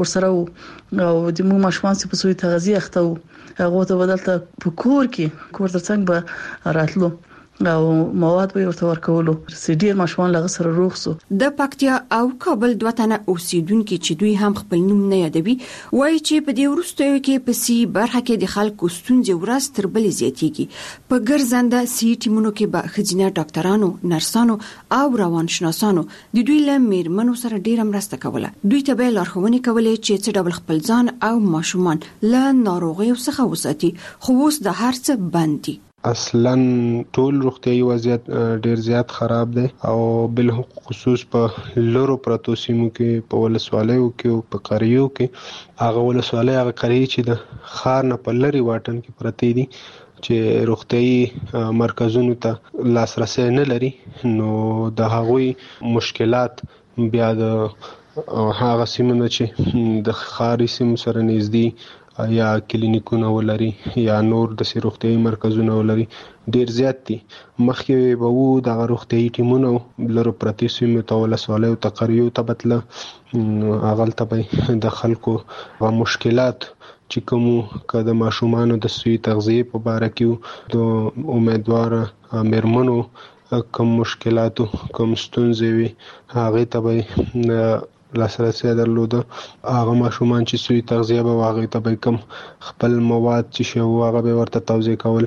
ورسره او د مو ماشومان سي په سوی تغذیه اخته هغه ته بدلته په کور کې کور ترڅنګ به راتلو او مواد به ورته ورکولو. ډیر ماشومان لغه سره روغ سو. د پکتیا او کابل دوه تنه اوسیدونکو چې دوی هم خپل نوم نه یادوي وایي چې په دې وروستیو کې په سی برخه کې د خلکو ستونزې ورځ تر بلې زیاتېږي. په ګرځنده سی ټیمونو کې به ښځینه ډاکټرانو، نرسانو او روانشناسانو د دوی له میرمنو سره ډیره مرسته کوله. دوی ته به لارښوونې کولې چې څه ډول خپل ځان او ماشومان له ناروغیو څخه وساتي، خو اوس د هر څه بند دي. اصلا ټول روغتيایي وضعیت ډیر زیات خراب دی او بل خصوص په لورو پرتو سیمو کې په ولسوالیو کې او په قریو کې هغه ولسوالۍ هغه قریې چې د ښار نه په لري واټن کې پرتې دي چې روغتيایي مرکزونو ته لاسرسي نه لري نو د هغوی مشکلات بیا د هغه سیمونه چې د ښاري سیمو سره نږدې یا کلینیکونه ولري یا نور د روغتيایي مرکزونه ولري ډیر زیات دي. مخکې به وو د روغتيایي ټیمونو لرو پرتی سیمو ته ولسوالیو ته قریو ته بتله هغلته به د خلکو مشکلات چې کوم کده ماشومان د صحي تغذیه په اړه کې د امیدوار مېرمنو کوم مشکلاتو کوم ستونزې وي هغه ته به لاسرسي درلوده. هغه ماشومان چې صحي تغذیه به واغې ته به کم خپل مواد چې شو هغه به ورته توزیع کول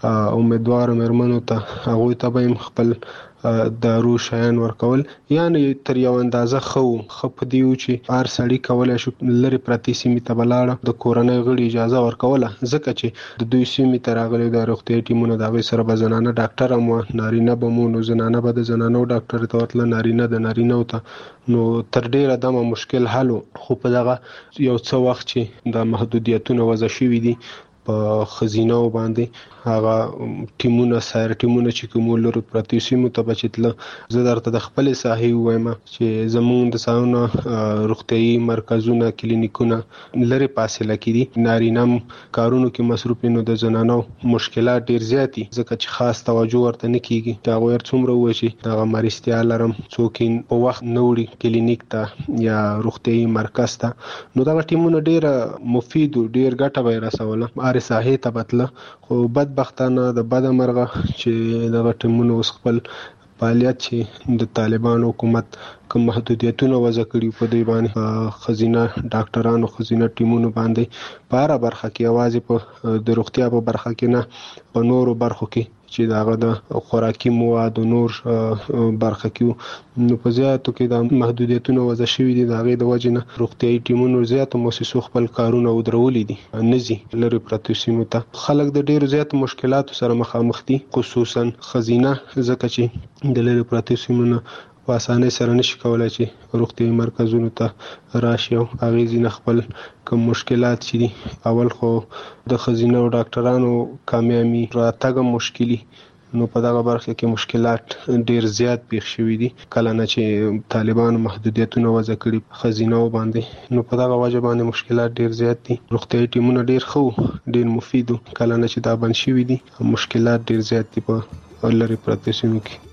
امیدوار مېرمنو ته هغه ته به خپل دارو شیان ورکول یعنی تر یو اندازه خپ دیو چې هر سړی کولای شو لری پرتی سیمې ته بلاړه د کورنۍ غړي اجازه ورکوله ځکه چې د دوی سیمې ته راغلي د روغتي ټیمونو د غوي سره بزنانه ډاکټر هم نارینه بمونو زنانه به د زنانو ډاکټر ته وتل نارینه د نارینه ته نو تر ډیره دمه مشکل حل خو په دغه یو څه وخت چې د محدودیتونو وضع شوي دي په خزینه باندې هغه ټیمونه سایر ټیمونه چې کوم لرو پرتی سیمو ته بچتله زه درته د خپل صحیح وایم چې زمون د ساونه روغتيایي مرکزونه کلینیکونه لری فاصله کې دي نارینم کارونو کې مصروفینو د زنانو مشکلات ډیر زیاتی ځکه چې خاص توجه ورته نه کیږي دا غوړ څومره وشي دا مرستیا لرم څوکین په وخت نوړي کلینیک ته یا روغتيایي مرکز ته نو دا ټیمونه ډیر مفید ډیر ګټه به رسوله اره صحیح ته بتله خو بدبختانه د بد مرغه چې د ټیمونو خپل فعالیت چې د طالبان حکومت کوم محدودیتونه وضع کړي په دې باندې خزینه ډاکټرانو خزینه ټیمونو باندې په اړه برخه کې आवाज په د روغتیا په برخه کې نه په نورو برخو کې چې داغه د خوراکي مواد او نور برخه کې نو په زیاتو کې د محدودیتونو وضع شوي دي داغه د وجنه روغتيایي ټیمونو زیات مؤسسو خپل کارونه ودرولې دي نزي لری پرتو سیمو ته خلک د ډیرو زیات مشکلاتو سره مخامخ دي خصوصا خزینه ځکه چې د لری پرتو سیمو په اسانه سره نشي کولای چې روغتيایي مرکزونو ته راشي او هغه ځین خپل کوم مشکلات چې دي اول خو د خزینه او ډاکټرانو کامیابی راتګ مشکلي نو په دغه برخه کې مشکلات ډیر زیات پیښ شوي دي کله نه چې طالبان محدودیتونه وضع کړي خزینه باندې نو په دغه وجه باندې مشکلات ډیر زیات دي روغتيایي ټیمونه ډیر ډیر مفید کله نه چې دا بند شوي دي مشکلات ډیر زیات دي په لری پرتې سیمو کې.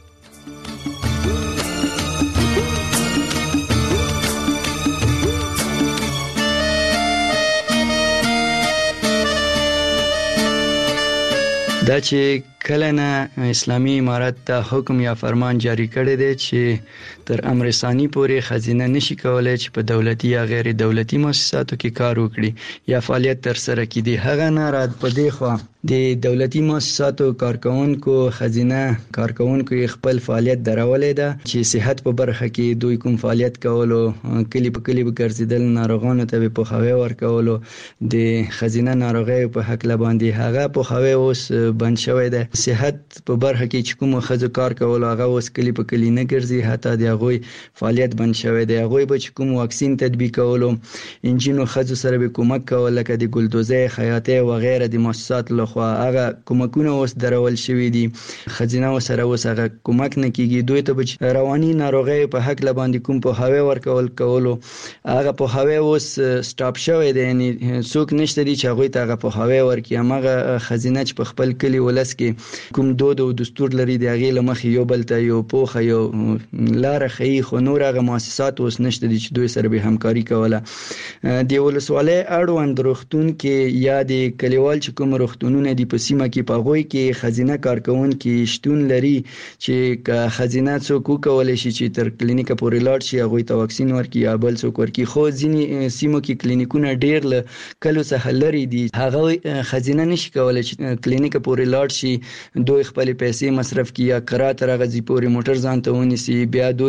دا چې کله نه اسلامي امارت ته حکم یا فرمان جاری کړی دی چې تر امر ثانی پورې خزینه نشي کولای چې په دولتي یا غیر دولتي مؤسساتو کې کار وکړي یا فعالیت تر سره کړي هغه نه رات پدې خو د دولتي مؤسساتو کارکونکو خزینه کارکونکو خپل فعالیت درولې ده چې صحت په برخه کې دوی کوم فعالیت کولو کلی په کلی ګرځیدل ناروغانو ته په خوي ورکولو د خزینه ناروغي په حق لباندې هغه په خوي اوس بند شوی ده صحت په برخه کې چې کوم خزو کار کول هغه اوس کلی په کلی نه ګرځي حتی د هغه فعالیت بند شوی دی هغه به چې کوم واکسین تطبیق کولو انجینو خزو سره به کومک کول لکه د ګلدوزه خیاطه و غیره د مؤسسات لخوا هغه کومکونه اوس درول شوی دي خزینه سره اوس هغه کومک نه کیږي دوی ته به رواني ناروغي په حق لباندې کوم په هوا ورکول کولو هغه په هوا اوس سټاپ شوی دی یعنی څوک نشته دي چې هغه ته هغه په هوا ورکي هغه خزینه چې په خپل کلی ولس کې کوم دود او دستور لري دی هغه لمخ یو بل ته یو پوخه یو لار خي خو نور هغه مؤسسات اوس نشته دي چې دوی سره به همکاري کوله دی ولسواله اړوند روغتون کې یا د کلیوال چې کوم روغتونونه دی په سیمه کې پاغوي کې خزینه کارکون کې شتون لري چې خزینه څوک کولای شي چې تر کلینیک پورې لاړ شي هغه ته واکسین ورکړي یا بل څوک ورکړي خو ځینی سیمو کې کلینیکونه ډیر کلو څخه لري دي هغه خزینه نشي کولای چې کلینیک پورې لاړ شي دوی خپل پیسې مصرف کړي یا کرا تر غزي پورې موټر ځان ته ونیسي بیا دوی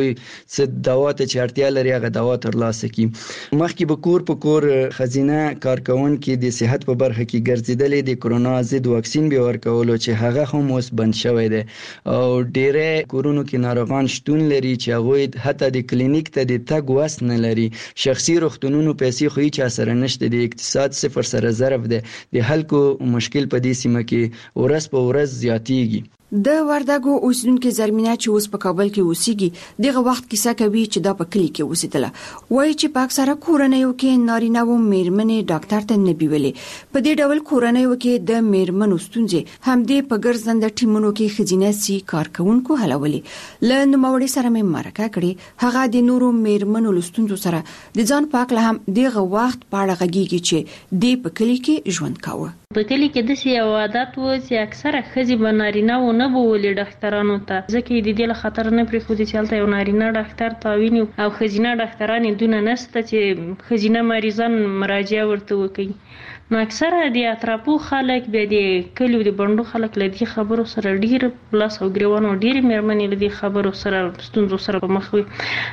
هغه څه دوا ته چارتیا لري هغه دوا ترلاسه کړي. مخکې به کور په کور خزینه کارکونکو د صحت په برخه کې ګرځیدلې د کرونا ضد واکسین به ورکولو چې هغه هم اوس بند شوی دی او ډېر کورونو کې ناروغان شتون لري چې هغه حتی د کلینیک ته د تګ وس نه لري. شخصي روغتونونو پیسې خو هیڅ سره نشته، د اقتصاد صفر سره ضرب دی. د خلکو مشکل په دې سیمه کې ورځ په ورځ زیاتیږي. د وردګو اوسیدونکو زرمینه چې اوس په کابل کې اوسېږي دغه وخت کیسه کوي چې دا په کلی کې اوسېدله. وایي چې په اکثره کورنیو کې نارینه و میرمنې ډاکټر ته نه بیولې. په دې ډول کورنیو کې د میرمنو ستونزې همدې په ګرځنده ټیمونو کې خزینه سي کارکونکو حلولې. له نوموړي سره مې مرکه کړې، هغه د نورو میرمنو لستونزو سره د ځان پاک له هم دغه وخت پاړه غږیږي چې د په کلی کې ژوند کاوه. په کلی کې د سی عادت و چې اکثره خزي بنارینه و نه بولې ډاکټرانو ته، ځکه د دې له خطر نه پرې خو دې چلته یو نارینه ډاکټر تعوین او خزینه ډاکټران دونه نسته چې خزینه مریضان مراجعه ورته وکړي. نو اکثره د اطرافو خلک به د کلیو د بندو خلک لدی خبرو سره ډیر پلاس او ګریوانو ډیر مېرمنې لدی خبرو سره ستونزو سره مخ وي.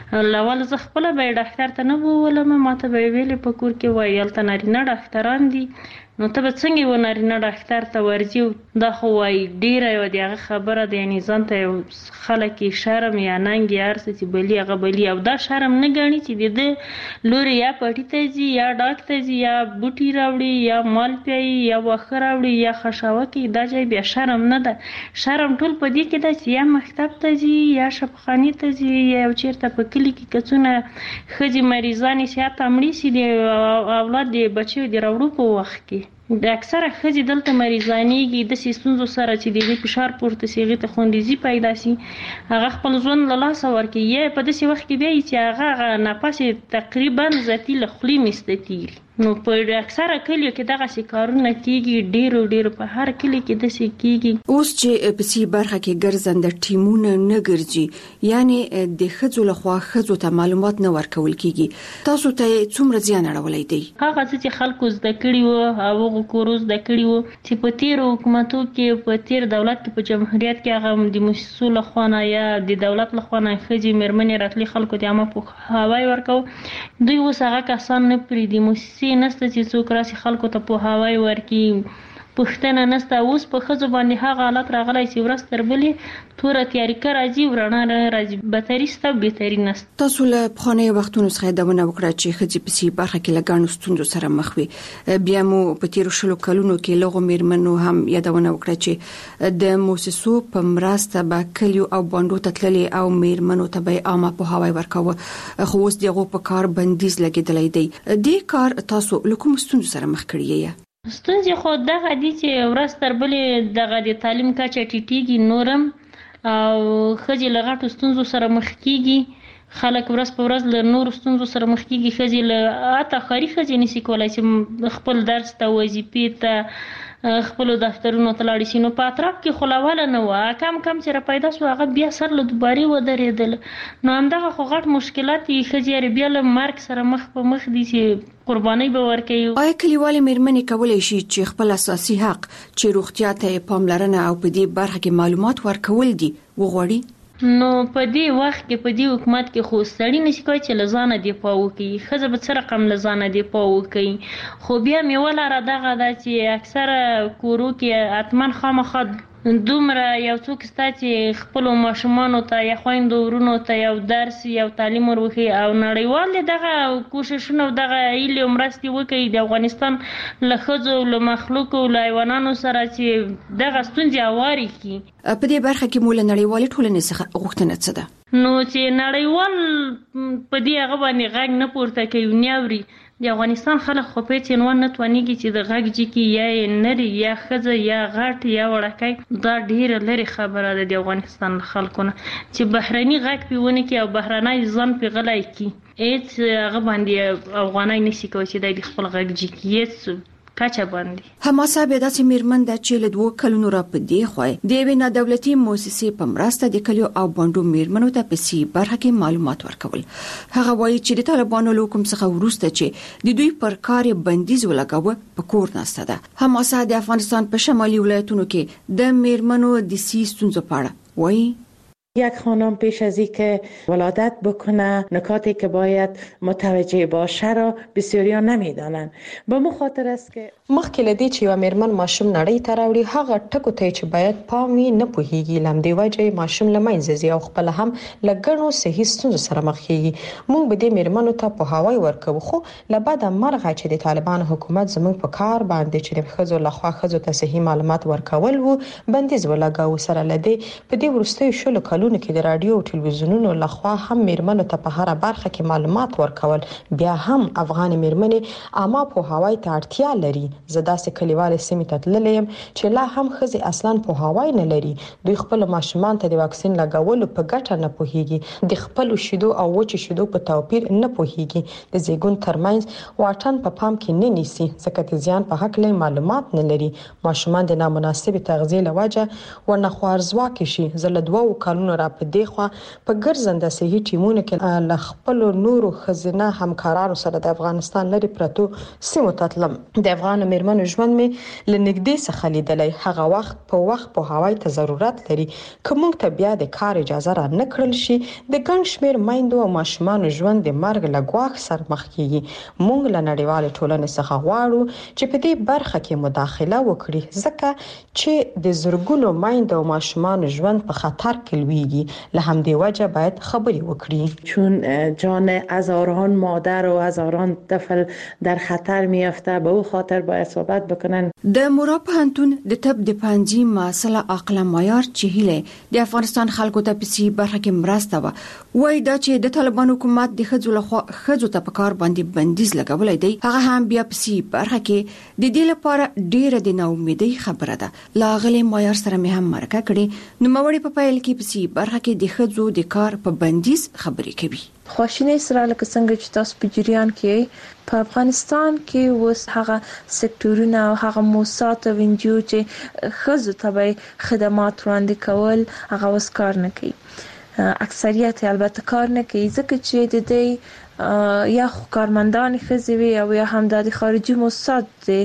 لول زه خپل به ډاکټر ته نه بولم، ماته به ویلې په کور کې وایي الته نارینه ډاکټران دي، نو ته به څنګه و نارینه ډاکټر ته ورځي؟ دا خو وایي ډیره یو دغه خبره ده، یعنی ځان ته خلک شرم یا ننګ یا ارڅ چې بلی هغه بلی، او دا شرم نه ګڼي چې د لوري یا پټی ته ځي یا ډاکټر ته ځي یا بوټي راوړي یا مال پیي یا وخه راوړي یا خشاوه کې، دا ځای بیا شرم نه ده. شرم ټول په دې کې ده چې یا مکتب ته ځي یا شفخاني ته ځي یا چیرته په کلی کې کڅونه خځې مریضانې صحت امړي سي د اولاد د بچو د راوړو په وخت کې. د اکثره خځې دلته مریضانېږي د ستونزو سره چې د فشار پورته سي، هغې ته خوندیزي پیدا سي، هغه خپل ژوند له لاسه ورکوي، یا په داسې وخت کې بیا چې هغه نفس تقریبا ذاتي له خولې میسته تېري. نو په اکثره کلیو کې دغسې کارونه کېږي، ډېرو په هر کلي کې داسې کېږي. اوس چې په سي برخه کې ګرځنده ټیمونه نه ګرځي، یعنی د ښځو لخوا ښځو ته معلومات نه ورکول کېږي، تاسو ته څومره زیان اړولی دی؟ هغه څه چې خلکو زده کړي وو او هغو کورو زده کړي وو چې په تېرو حکومتو کې په تېر دولت کې په جمهوریت کې هغه د موسسو لخوا نه یا د دولت لخوا نه ښځې مېرمنې راتلې خلکو ته عامه پوهاوی ورکوه. دوی اوس هغه کسان نه پرېږدي، موسسې نسته چې څوک راسي خلکو ته پوهاوی ورکړي، پښتنه نسته. اوس په ښځو باندې هغه حالت راغلی چې ورځ تر بلې توره تیاریکه راځي، ورڼا راځي، بهتري سته او بهتري نسته. تاسو له پخوانیو وختونو څخه یادونه وکړه چې ښځې په سي برخه کې له ګڼو ستونزو سره مخ وي. بیا مو په تېرو 20 کلونو کې له هغو مېرمنو هم یادونه وکړه چې د موسسو په مرسته به کلیو او بانډو ته تللې او مېرمنو ته به عامه پوهاوی ورکاوه، خو اوس د هغو په کار بندیز لګېدلی دی. دې کار تاسو له کومو ستونزو سره مخ کړی یې؟ ستونزې خو دغه دي چې ورځ تر بلې دغه د تعلیم کچه ټیټېږي نورم، او ښځې له غټو ستونزو سره مخ کېږي، خلک ورځ په ورځ له نورو ستونزو سره مخ کېږي. ښځې له حتی ښاري ښځې نشي کولی چې خپل درس ته وظیفې ته خپلو دفترونو ته لاړې شي. نو په اطراف کې خو له اوله نه وه، کم چې را پیدا سو هغه بیا سر له دوبارې ودرېدل. نو همدغه خو غټ مشکلات دي، ښځې بیا له مرګ سره مخ په مخ دي چې قربانۍ به ورکوي. آیا کلیوالې مېرمنې کولی شي چې خپل اساسي حق چې روغتیا ته پاملرنه او په دې برخه کې معلومات ورکول دي وغواړي؟ نو په دې وخت کې په دې حکومت کې خو سړی نشي کولی چې له ځانه دفاع وکړي، ښځه به څه رقم له ځانه دفاع وکړي. خو بیا مې ولاره دغه ده چې اکثره کورو کې حتما خامخا دومره یو څوک ستا چې خپلو ماشومانو ته یا خویندو ورونو ته یو درس یو تعلیم ورخي، او نړیوال دغه کوششونه او دغه هیلې او مرستې وکړي د افغانستان له ښځو له مخلوقو له حیوانانو سره چې دغه ستونزې هوارې کړي. په دې برخه کې مو له نړیوالې ټولنې څخه غوښتنه څه ده؟ نو چې نړیوال په دې هغه باندې غږ نه پورته کوي، نه اوري. د افغانستان خلک خو په عنوان نه توانېږي چې د غږ جکي یا نری یا ښځه یا غټ یا وړکی، دا ډیره لرې خبره ده د افغانستان له خلکو نه چې بهرني غږ پې ونه کړي او بهرنی ځان پې غلی کړي. هېڅ هغه باندې افغانی نشي کولی چې دی د خپل غږ جکي، هېڅ کچه باندې. حماسه بیا داسې مېرمن ده چې له 2 کلونو را په دې خوا د یوې نادولتي موسسې په مرسته د کلیو او بانډو مېرمنو ته په سي برخه کې معلومات ورکول. هغه وایي چې د طالبانو له حکم څخه وروسته چې د دوی پر کار بندیز ولګاوه په کور ناسته ده. حماسه د افغانستان په شمالي ولایتونو کې د مېرمنو د سي ستونزو په اړه وایي. یک خانم پیش از اینکه ولادت بکنه نکاتی که باید متوجه باشه را بسیاریا نمیدانند. به مخاطر است که مخکې لدی چې یو میرمن ماشوم نړۍ ته راوړي هغه ټکو ته چې باید پامي نه پوهیږي لمدې وجه ماشوم لمنځه ځي او خپل هم لګڼو صحي ستونزو سره مخ کیږي. موږ به د میرمنو ته په هواي ورکو خو لبد مرغه چې د طالبان حکومت زموږ په کار باندې چې د خزو لخوا خزو ته صحي معلومات ورکول وو بندیز ولګاو. سره لدی په دې ورستیو شلو کلونو کې د رادیو او ټلویزیونونو لخوا هم میرمنو ته په هر برخه کې معلومات ورکول. بیا هم افغان میرمنې عامه په هواي ته اړتیا لري. زدا سه کلیوال سیمه ته تللم چې لا هم خزي اصلا په هواي نه لري. دوی خپل ماشومان ته د واکسین لګولو په ګټه نه پوهیږي. د خپل شیدو او وچ شیدو په توپیر نه پوهیږي. د زیګون ترمنځ واټن په پام کې نه نیسي ځکه چې ځان په حق له معلومات نه لري. ماشومان د نامناسب تغذیه لوجه ورنه خوارزواکي شي. زله 2 کلونو را په دیخوا په ګرځنده صحي ټیمونو کې ل خپل نورو خزینه همکارانو سره د افغانستان لري پرتو سیمو تطلم. د افغان میرمنو ژوند می لنګدې څخه لیدلای. هغه وخت په هواي ته ضرورت لري. کوم ته بیا د کار اجازه را نکړل شي د ګڼ شمیر مایندو او ماشومان ژوند د مرګ لګواخ سر مخ کیږي. موږ له نړیوال ټولنې څخه غواړو چې په دې برخه کې مداخله وکړي ځکه چې د زرګونو مایندو او ماشومان ژوند په خطر کې لویږي. له همدې وجه باید خبري وکړي چون جان هزاران مادر و هزاران طفل در خطر میافته. به او خاطر باید صحبت بکنن. د مورا پوهنتون د طب د پنځي مسله عقل معیار چهیله د افغانستان خلکو ته پسی برخه کې مرسته و وای دا چې د طالبان حکومت د خځو لخوا خځو ته په کار باندې بندیز لګولای دی هغه هم بیا پسی برخه کې د دې لپاره ډیره د ناامیدۍ خبره ده. لاغلی معیار سره مې هم مرکه کړي نو موري په پایل کې پسی برخه کې د خځو د کار په بندیز خبرې کوي. خواشینی سره لکه څنګه چې تاسو په جریان کې په افغانستان کې اوس هغه سکتورونه او هغه موسسات او انجیو چې خزو ته خدمات وړاندې کول هغه اوس کار نه کوي. اکثریت البته کار نه کوي ځکه چې د دې یا کارمندان خزوی او یا هم د خارجي موسسات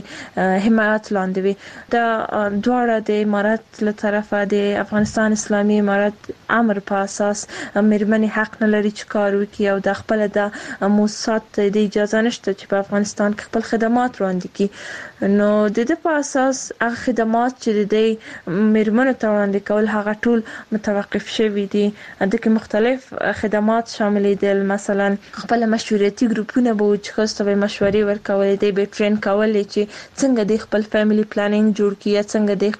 حمایت لاندې وي. دا دواړه د امارات له طرفه د افغانستان اسلامي امارات امر په اساس میرمنې حق نه لري چې کار وکړي او د خپل د موسسات د اجازه نشته چې په افغانستان کې خپل خدمات وړاندې کړي. نو د دې په اساس هغه خدمات چې د میرمنو ته وړاندې کول هغه ټول متوقف شوي دي. د کې مختلف خدمات شامل دي. مثلا خپل مشورتي ګروپونه به چې خاصه به مشورې ورکولې دي به ټرین کولې چې څنګه د خپل فیملی پلانینګ جوړ کړي څنګه د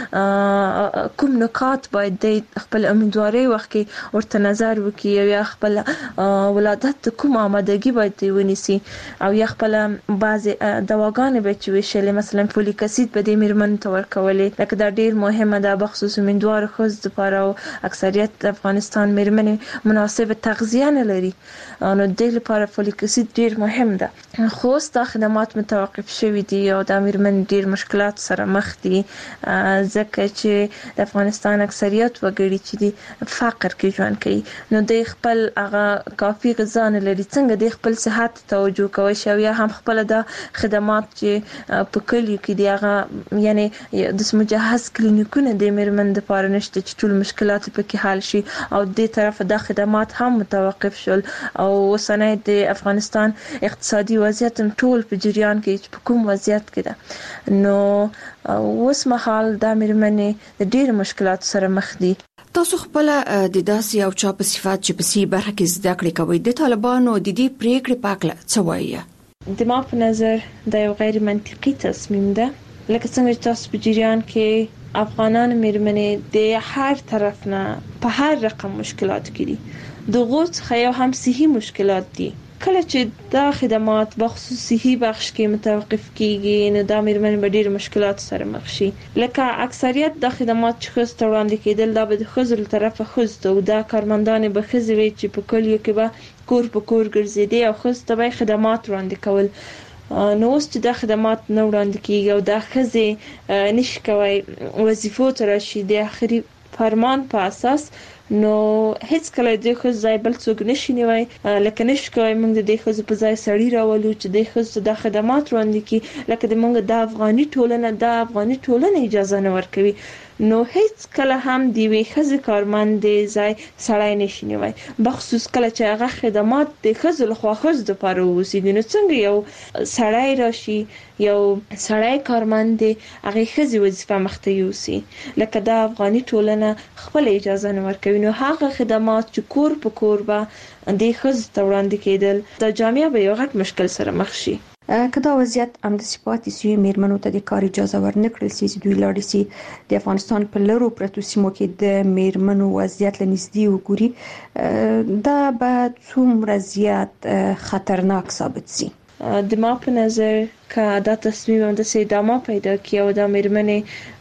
خپل کوم نکات باید د خپل امیدواري وخت کې ورته نظر وکړي یا خپل ولادت کوم آمادګي باید ونیسي او یا خپل بعض دواګانې به چې وشلې مثلا فولیک اسید به د میرمنو ته ورکولې لکه دا ډیر مهمه ده بخصوص امیدوار ښځو لپاره او اکثریت د افغانستان میرمنې مناسب تغذیه نه لري. نو د لپاره فولیک اسید ډیر مهم ده. خو دا خدمات متوقف شوي دي او د میرمن ډیر مشکلات سره مخ دي ځکه چې د افغانستان اکثریت وګړي چې دي فقر کې ژوند کوي. نو د خپل هغه کافي غذا نه لري څنګه د خپل صحت توجه کوي شو یا هم خپل د خدمات چې په کلیو کې دی هغه یعنی د مجهز کلینیکونه د میرمن لپاره نشته چې ټول مشکلات پکې حل شي او د طرف د خدمات هم متوقف شول او وسنه د افغانستان اقتصادي وضعیت ټول په جریان کې چې په کوم وضعیت کې ده. نو اوس مهال د میرمنې د ډېر مشکلات سره مخ دي. تاسو خپل د داسې او چا په صفات چې په سی برخه کې زده کړې کوي د طالبانو د دې پریکړې پاکله څه وایي؟ د ما په نظر د یو غیر منطقي تصمیم ده. لکه څنګه چې تاسو په جریان کې افغانان میرمنې د هر طرف نه په هر رقم مشکلات کې دي. دغه څخه یو هم صحي مشکلات دي. کله چې دا خدمات بخصوص صحي بخش کې متوقف کیږي نو دا میرمن به ډېر مشکلات سره مخ شي. لکه اکثریت د خدمات چې خص وړاندې کېدل دا به د خزو له طرفه خص او دا کارمندان به خزوي چې په کلیو کې به کور په کور ګرځېدي او خص ته به خدمات وړاندې کول. نو اوس چې دا خدمات نه وړاندې کیږي او دا خزې نشي کوي وظیفو ته راشي د اخري فرمان په اساس نو هیڅ کله د خو ځای بل څوک نشي نیوي لکه نشي کوي موږ د خو په ځای سړی راولو چې د خو د خدمات وړاندې کی لکه د موږ د افغاني ټولنه اجازه نه ورکوي نو هیڅ کله هم دی وی خزه کارمند ځای سړی نشي نیوي بخصوص کله چې هغه خدمات د خزه لخوا خز د پاره وسیږي نو څنګه یو سړی راشي یو سړی کارمند هغه خزه وظیفه مخته یوسي لکه د افغاني ټولنه خپل اجازه نه ورکوي نو هغه خدمات چې کور په کور به د خزه وړاندې کېدل د جامعه به یو غټ مشکل سره مخ شي کدا وضعیت ام د صفات سی میرمنو ته د کار اجازه ورنکړل سي دوی لاړ سي د افغانستان په لرو پرتو سیمو کې د میرمنو وضعیت لنږدې وګوري دا به څومره زیات خطرناک ثابت سي د ما په نظر که دا تصمیم هم د سیدامه پیدا کی او د میرمنې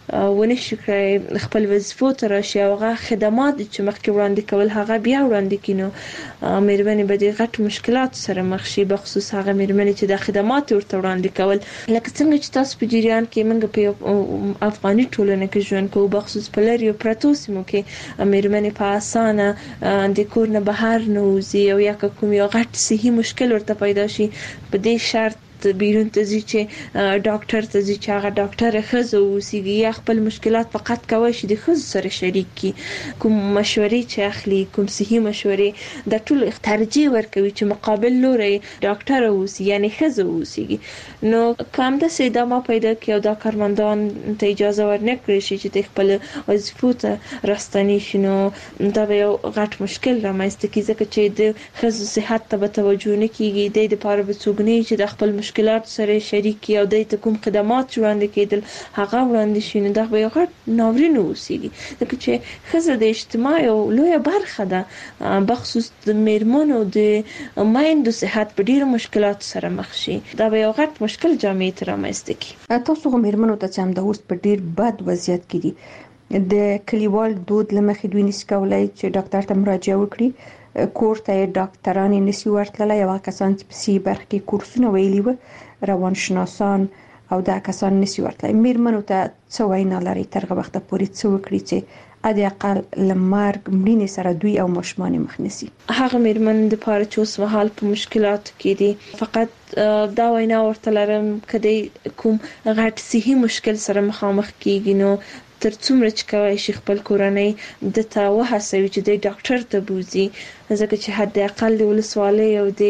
ونشي کوي خپل وظیفو ته راشي او هغه خدمات چې مخکې وړاندې کول هغه بیا وړاندې کینو میرمنې به د غټ مشکلات سره مخ شي بخصوص هغه میرمنې چې د خدمات ورته وړاندې کول لکه څنګه چې تاسو په جریان کې موږ په افغاني ټولنه کې ژوند کوو بخصوص په لریو پرتو سیمو کې میرمنې په اسانه د کور نه بهر نه وځي او یا کوم یو غټ صحي مشکل ورته پیدا شي په دې شرط بیرون ته ځي چې ډاکټر ته ځي چې هغه ډاکټر خزه وسیږي یا خپل مشکلات فقط کوي چې د خزه سره شریک کی کوم مشورې چې اخلي کوم صحي مشورې د ټول ترجیح ورکوي چې مقابل لوري ډاکټر وسی یعنی خزه وسیږي نو کوم د سیدامه پیدا کیو دا کارمندان ته اجازه ورنکړي شي چې خپل وظیفو ته راستنی شنو دا یو غټ مشکل رامنځته کیږي چې د خزه صحت ته توجه نه کیږي د لپاره به څوګنی چې د خپل مشکلات سره شریک او د کوم خدمات وړاندې کېدل هغه وړاندې شي نه دا به یو غټ ناورین وسیږي ځکه چې خزه د اجتماع یو لویه برخه ده بخصوص د میرمنو د مایندو صحت په ډیرو مشکلات سره مخ شي دا به یو غټ مشکل جامعې ته رامنځته کی تاسو میرمنو ته چې هم د اوس په ډیر بد وضعیت کې دي د کلیوال دود لمخې دوی نس کولای چې ډاکټر ته مراجعه وکړي کور ته ډاکټران نسی ورتللی یو کسان چې په سی برخه کې کورسونه ویلي و روانشناسان او دا کسان نسی ورتللی میرمنو ته څه وینا لري ترغه وخت پورې څه وکړي چې ادي اقل لمرګ مړینې سره دوی او ماشومان مخ نسی هغه میرمن د پاره چې اوس مهال په مشکلات کې دي فقط دا وینا ورته لرم کدی کوم غټ صحي مشکل سره مخامخ کیږي نو تر څومره چې کوي شي خپل کورنۍ د تاوه هڅوي چې د ډاکټر ته بوزي ځکه چې حد اقل د ولسوالۍ او د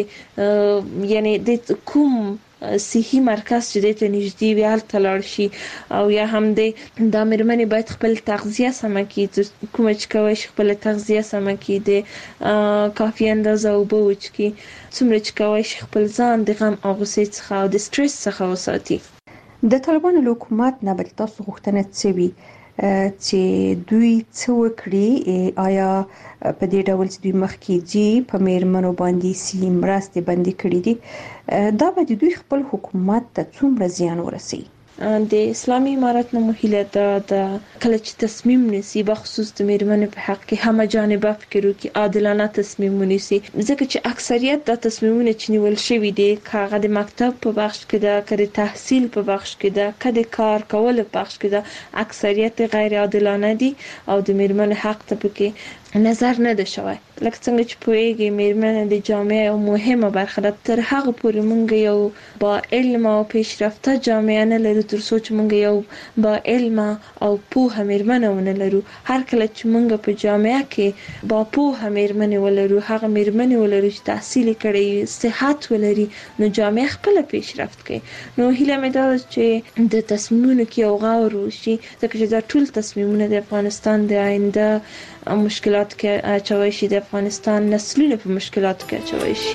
یعنی د کوم صحي مرکز چې د نږدې وي هلته لاړ شي او یا هم د میرمنې باید خپل تغذیه سمه کړي کوم چې کوي خپل تغذیه سمه کړي د کافي اندازه اوبه وڅښي څومره چې کوي خپل ځان د غم او غوسې څخه او د سټرس څخه وساتي د طالبانو حکومت نه بل تاسو غوښتنه څه چې دوی څه وکړي آیا په دې ډول چې دوی مخکې دي په میرمنو باندې سیم راستي باندې کړی دي دا به دوی خپل حکومت ته څومره زیان ورسي د اسلامي امارت نه مهله د کله چې تصمیم نیسي بخصوص د میرمنو په حق کې هم جانبه فکر وکړي عادلانه تصمیم ونیسي ځکه چې اکثریت د تصمیمونو چې نیول شوی دي کاغه د مکتب په بخش کې د کړي تحصیل په بخش کې د کړي کار کول په بخش کې د اکثریت غیر عادلانه دي او د میرمنو حق ته پکې نظر نه ده شوی لکه څنګه چې پوهیږي میرمنې د جامعه یو مهمه برخه ده تر هغه پورې مونږ یو با علم او پیشرفته جامعه نه لرو تر څو چې مونږ یو با علم او پوهه میرمنې ونه لرو هر کله چې مونږ په جامعه کې با پوهه میرمنې ولرو هغه میرمنې ولرو چې تحصیل کړي صحت ولري نو جامعه خپل پیشرفت کوي نو هیله مې ده چې د تصمیمونو کې یو غور وشي ځکه چې دا ټول تصمیمونه د افغانستان د آینده مشکلات کې اچوي شي د افغانستان نسلونه په مشکلاتو کې اچوي شي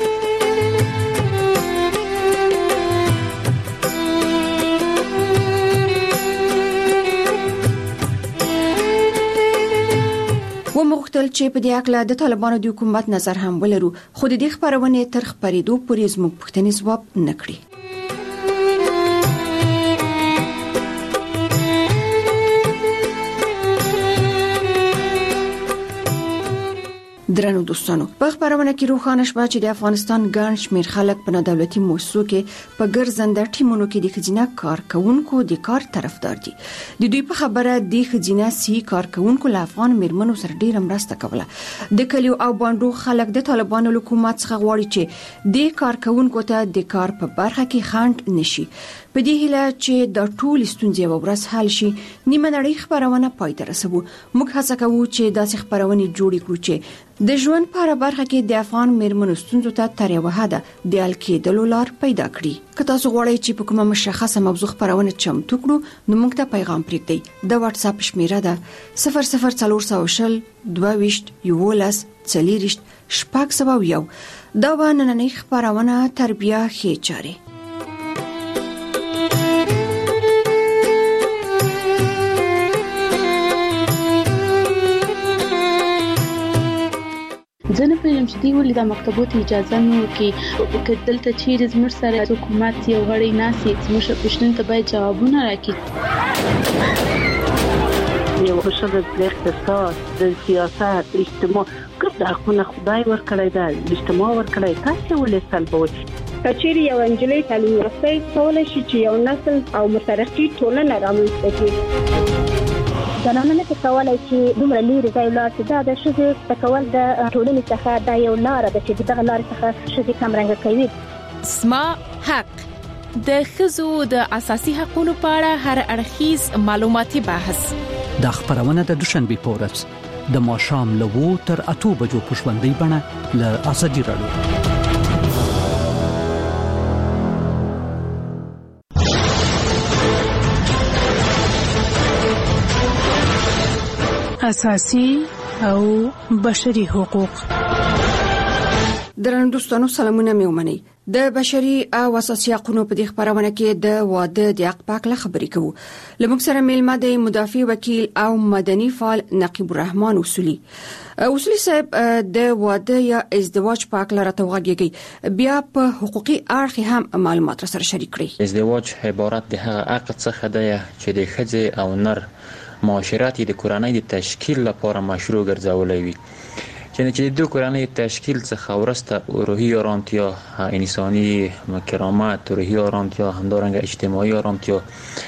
ومغتل چې په دې اړه د طالبانو د حکومت نظر هم ولرو خو د دې خبرونه تر خبرېدو پورې زموږ پوښتنې ځواب نکړي درنو دوستانو په خبرونه کې روښانه شوه چې د افغانستان ګڼ شمېر خلک په دولتي مؤسسو کې په ګرځنده ټیمونو کې د خزینه کارکونکو د کار طرفدار دي. د دوی په خبره د خزینه سي کارکونکو له افغان میرمنو سره ډیره مرسته کوله. د کلیو او باندو خلک د طالبانو حکومت څخه غواړي چې د کارکونکو ته د کار په برخه کې خنډ نشي. په دې هیله چې د ټول ستونزې ورځ حل شي، نیمه نړۍ خبرونه پای ته رسوو. موږ هڅه کوو چې داسې خبرونه جوړ کړو چې د ژوند په اړه برخه کې د افغان میرمنو ستونزو ته تر یوه حده د حل کېدلو لار پیدا کړي. که تاسو غواړئ چې په کومه مشخصه موضوع خبرونه چمتو کړو نو موږ ته پیغام پرېږدئ. د واتس اپ شمیره ده 00420 22 11 40 شپږ. دا به نننۍ خبرونه تربیه ښې چارې. زه نه پوهیږم چې دوی ولې د مکتبو ته اجازه نه ورکوي. که دلته چیرې زموږ سره حکومت یو غړی ناسي، زموږ پوښتنو ته باید جوابونه راکړي. یو ښه د اقتصاد، د سیاست، اجتماع ګډ حقونه خدای ورکړی دی، اجتماع ورکړی، تاسو ولې سلبوي؟ کچېرې یو انجلۍ تعلیم یافته کولای شي چې یو نسل او مترقي ټولنه رامنځته کړي. زنانه نه کولای چې دومره لري ځای لاړ شي. دا د ښځې تکول د ټولنې څخه دا یو لاره ده چې دغه لارې څخه ښځې کمرنګه کوي. اسما حق د ښځو د اساسي حقوقو په اړه هر اړخیز معلوماتي بحث. د خبرونه د دوشنبه په ورځ د ماښام له 2 تر 8 بجو په ژوندۍ بڼه له ازادي راډیو. اساسي او بشري حقوق. درنو دوستانو سلامونه مې ومنئ. د بشري او اساسي حقوقو په دې خبرونه کې د واده د حق په اړه خبرې کوو. لمږ سره میلمه د مدافع وکیل او مدني فعال نقیب الرحمن اصولي. اصولي صاحب د واده یا ازدواج په اړه راته وغږیږي، بیا په حقوقي اړخ هم معلومات سره شریک کړئ. ازدواج عبارت د هغه عقد څخه دی چې د ښځې او نر معاشرت د کورنۍ د تشکیل لپاره مشروع ګرځولای وي. چې د دوه کورنۍ تشکیل څخه ورسته روحي آرامتیا، انساني کرامت، روحي آرامتیا، همدارنګه اجتماعي آرامتیا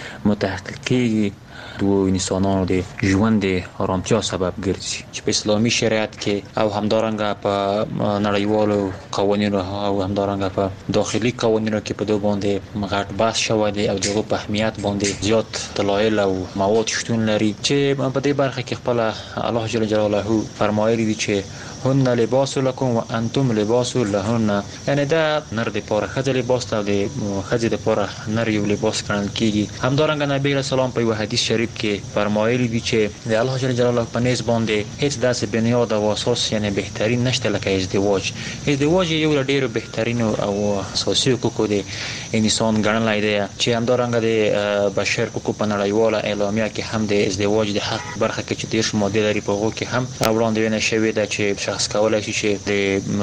متحقق کیږي. دوه انسانانو د ژوند د آرامتیا سبب ګرځي چې په اسلامي شریعت کې او همدارنګه په نړیوالو قوانینو او همدارنګه په داخلي قوانینو کې په دوه باندې غټ بحث شوی دی او دغه په اهمیت باندې زیات دلایل او مواد شتون لري چې په دې برخه کې خپل الله جل جلاله فرمایلی دی چې هن لباس لكم وانتم لباس لهن. یعنی دا نر د پاره خځه لباس ته، د خځې د پاره نر یو لباس ګڼل کیږي. همدارنګه نبی رسول الله په یو حدیث شریف کې فرمایلی دی چې د الله جل جلاله په نس باندې هیڅ داسې بنیاد او اساس یعنی بهترین نشته لکه ازدواج. ازدواج یو له ډیرو بهترینو او اساسي حقوقو د انسان ګڼل دی چې همدارنګه د بشر حقوقو په نړیواله اعلامیه کې هم د ازدواج د حق برخه کې چې ډیر ماده لري په هغه کې هم وړاندوینه شوې ده چې شخص کولای شي چې د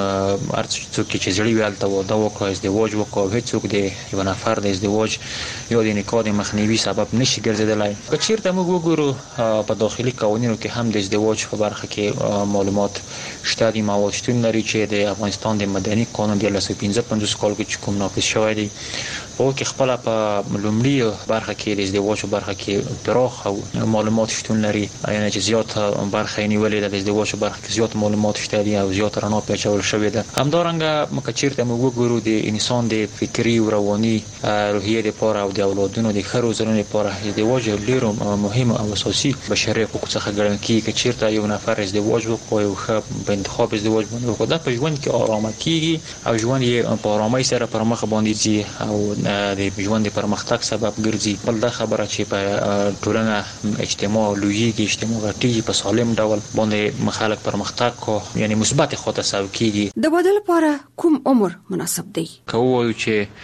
ارڅ چې زړی ویالته واده وکړي، ازدواج وکړي. هیڅوک د یو نفر د ازدواج یا د نکاح د مخنیوي سبب نشي ګرځیدلای. که چیرته موږ وګورو په داخلي قوانینو کې هم د ازدواج په برخه کې معلومات شته دي، مواد شتون لري چې د افغانستان د مدني قانون د 1955 کال کې کوم نافذ شوی دی. او کې خپل په لومړی برخه کې د ازدواج په برخه کې پراخ او معلومات شتون لري، یعنی چې زیات برخه نیولې د ازدواج په برخه کې زیات معلومات شته دي او زیات رڼا پیچول شوې ده. همدارنګه مکه چیرته موږ وګورو د انسان د فکری او رواني روحیه لپاره او د اولادونو د خیر او زرونو لپاره ازدواج ډیر مهم او اساسي بشري حقوق څخه ګڼل کیږي. چې چیرته یو نفر ازدواج وکړي او ښه په انتخاب ازدواج باندې وکړي، دا په ژوند کې آرامه کیږي او ژوند یې په آرامۍ سره پر مخ باندې ځي او د ژوند پرمختګ سبب ګرځي. بل دا خبره چې په ټولنه اجتماع لویږي، اجتماع غټیږي په سالم ډول باندې مخالک پرمختګ کو یعنی مثبت خواته ساو کیږي. د واده لپاره کوم عمر مناسب دی؟ کوو چې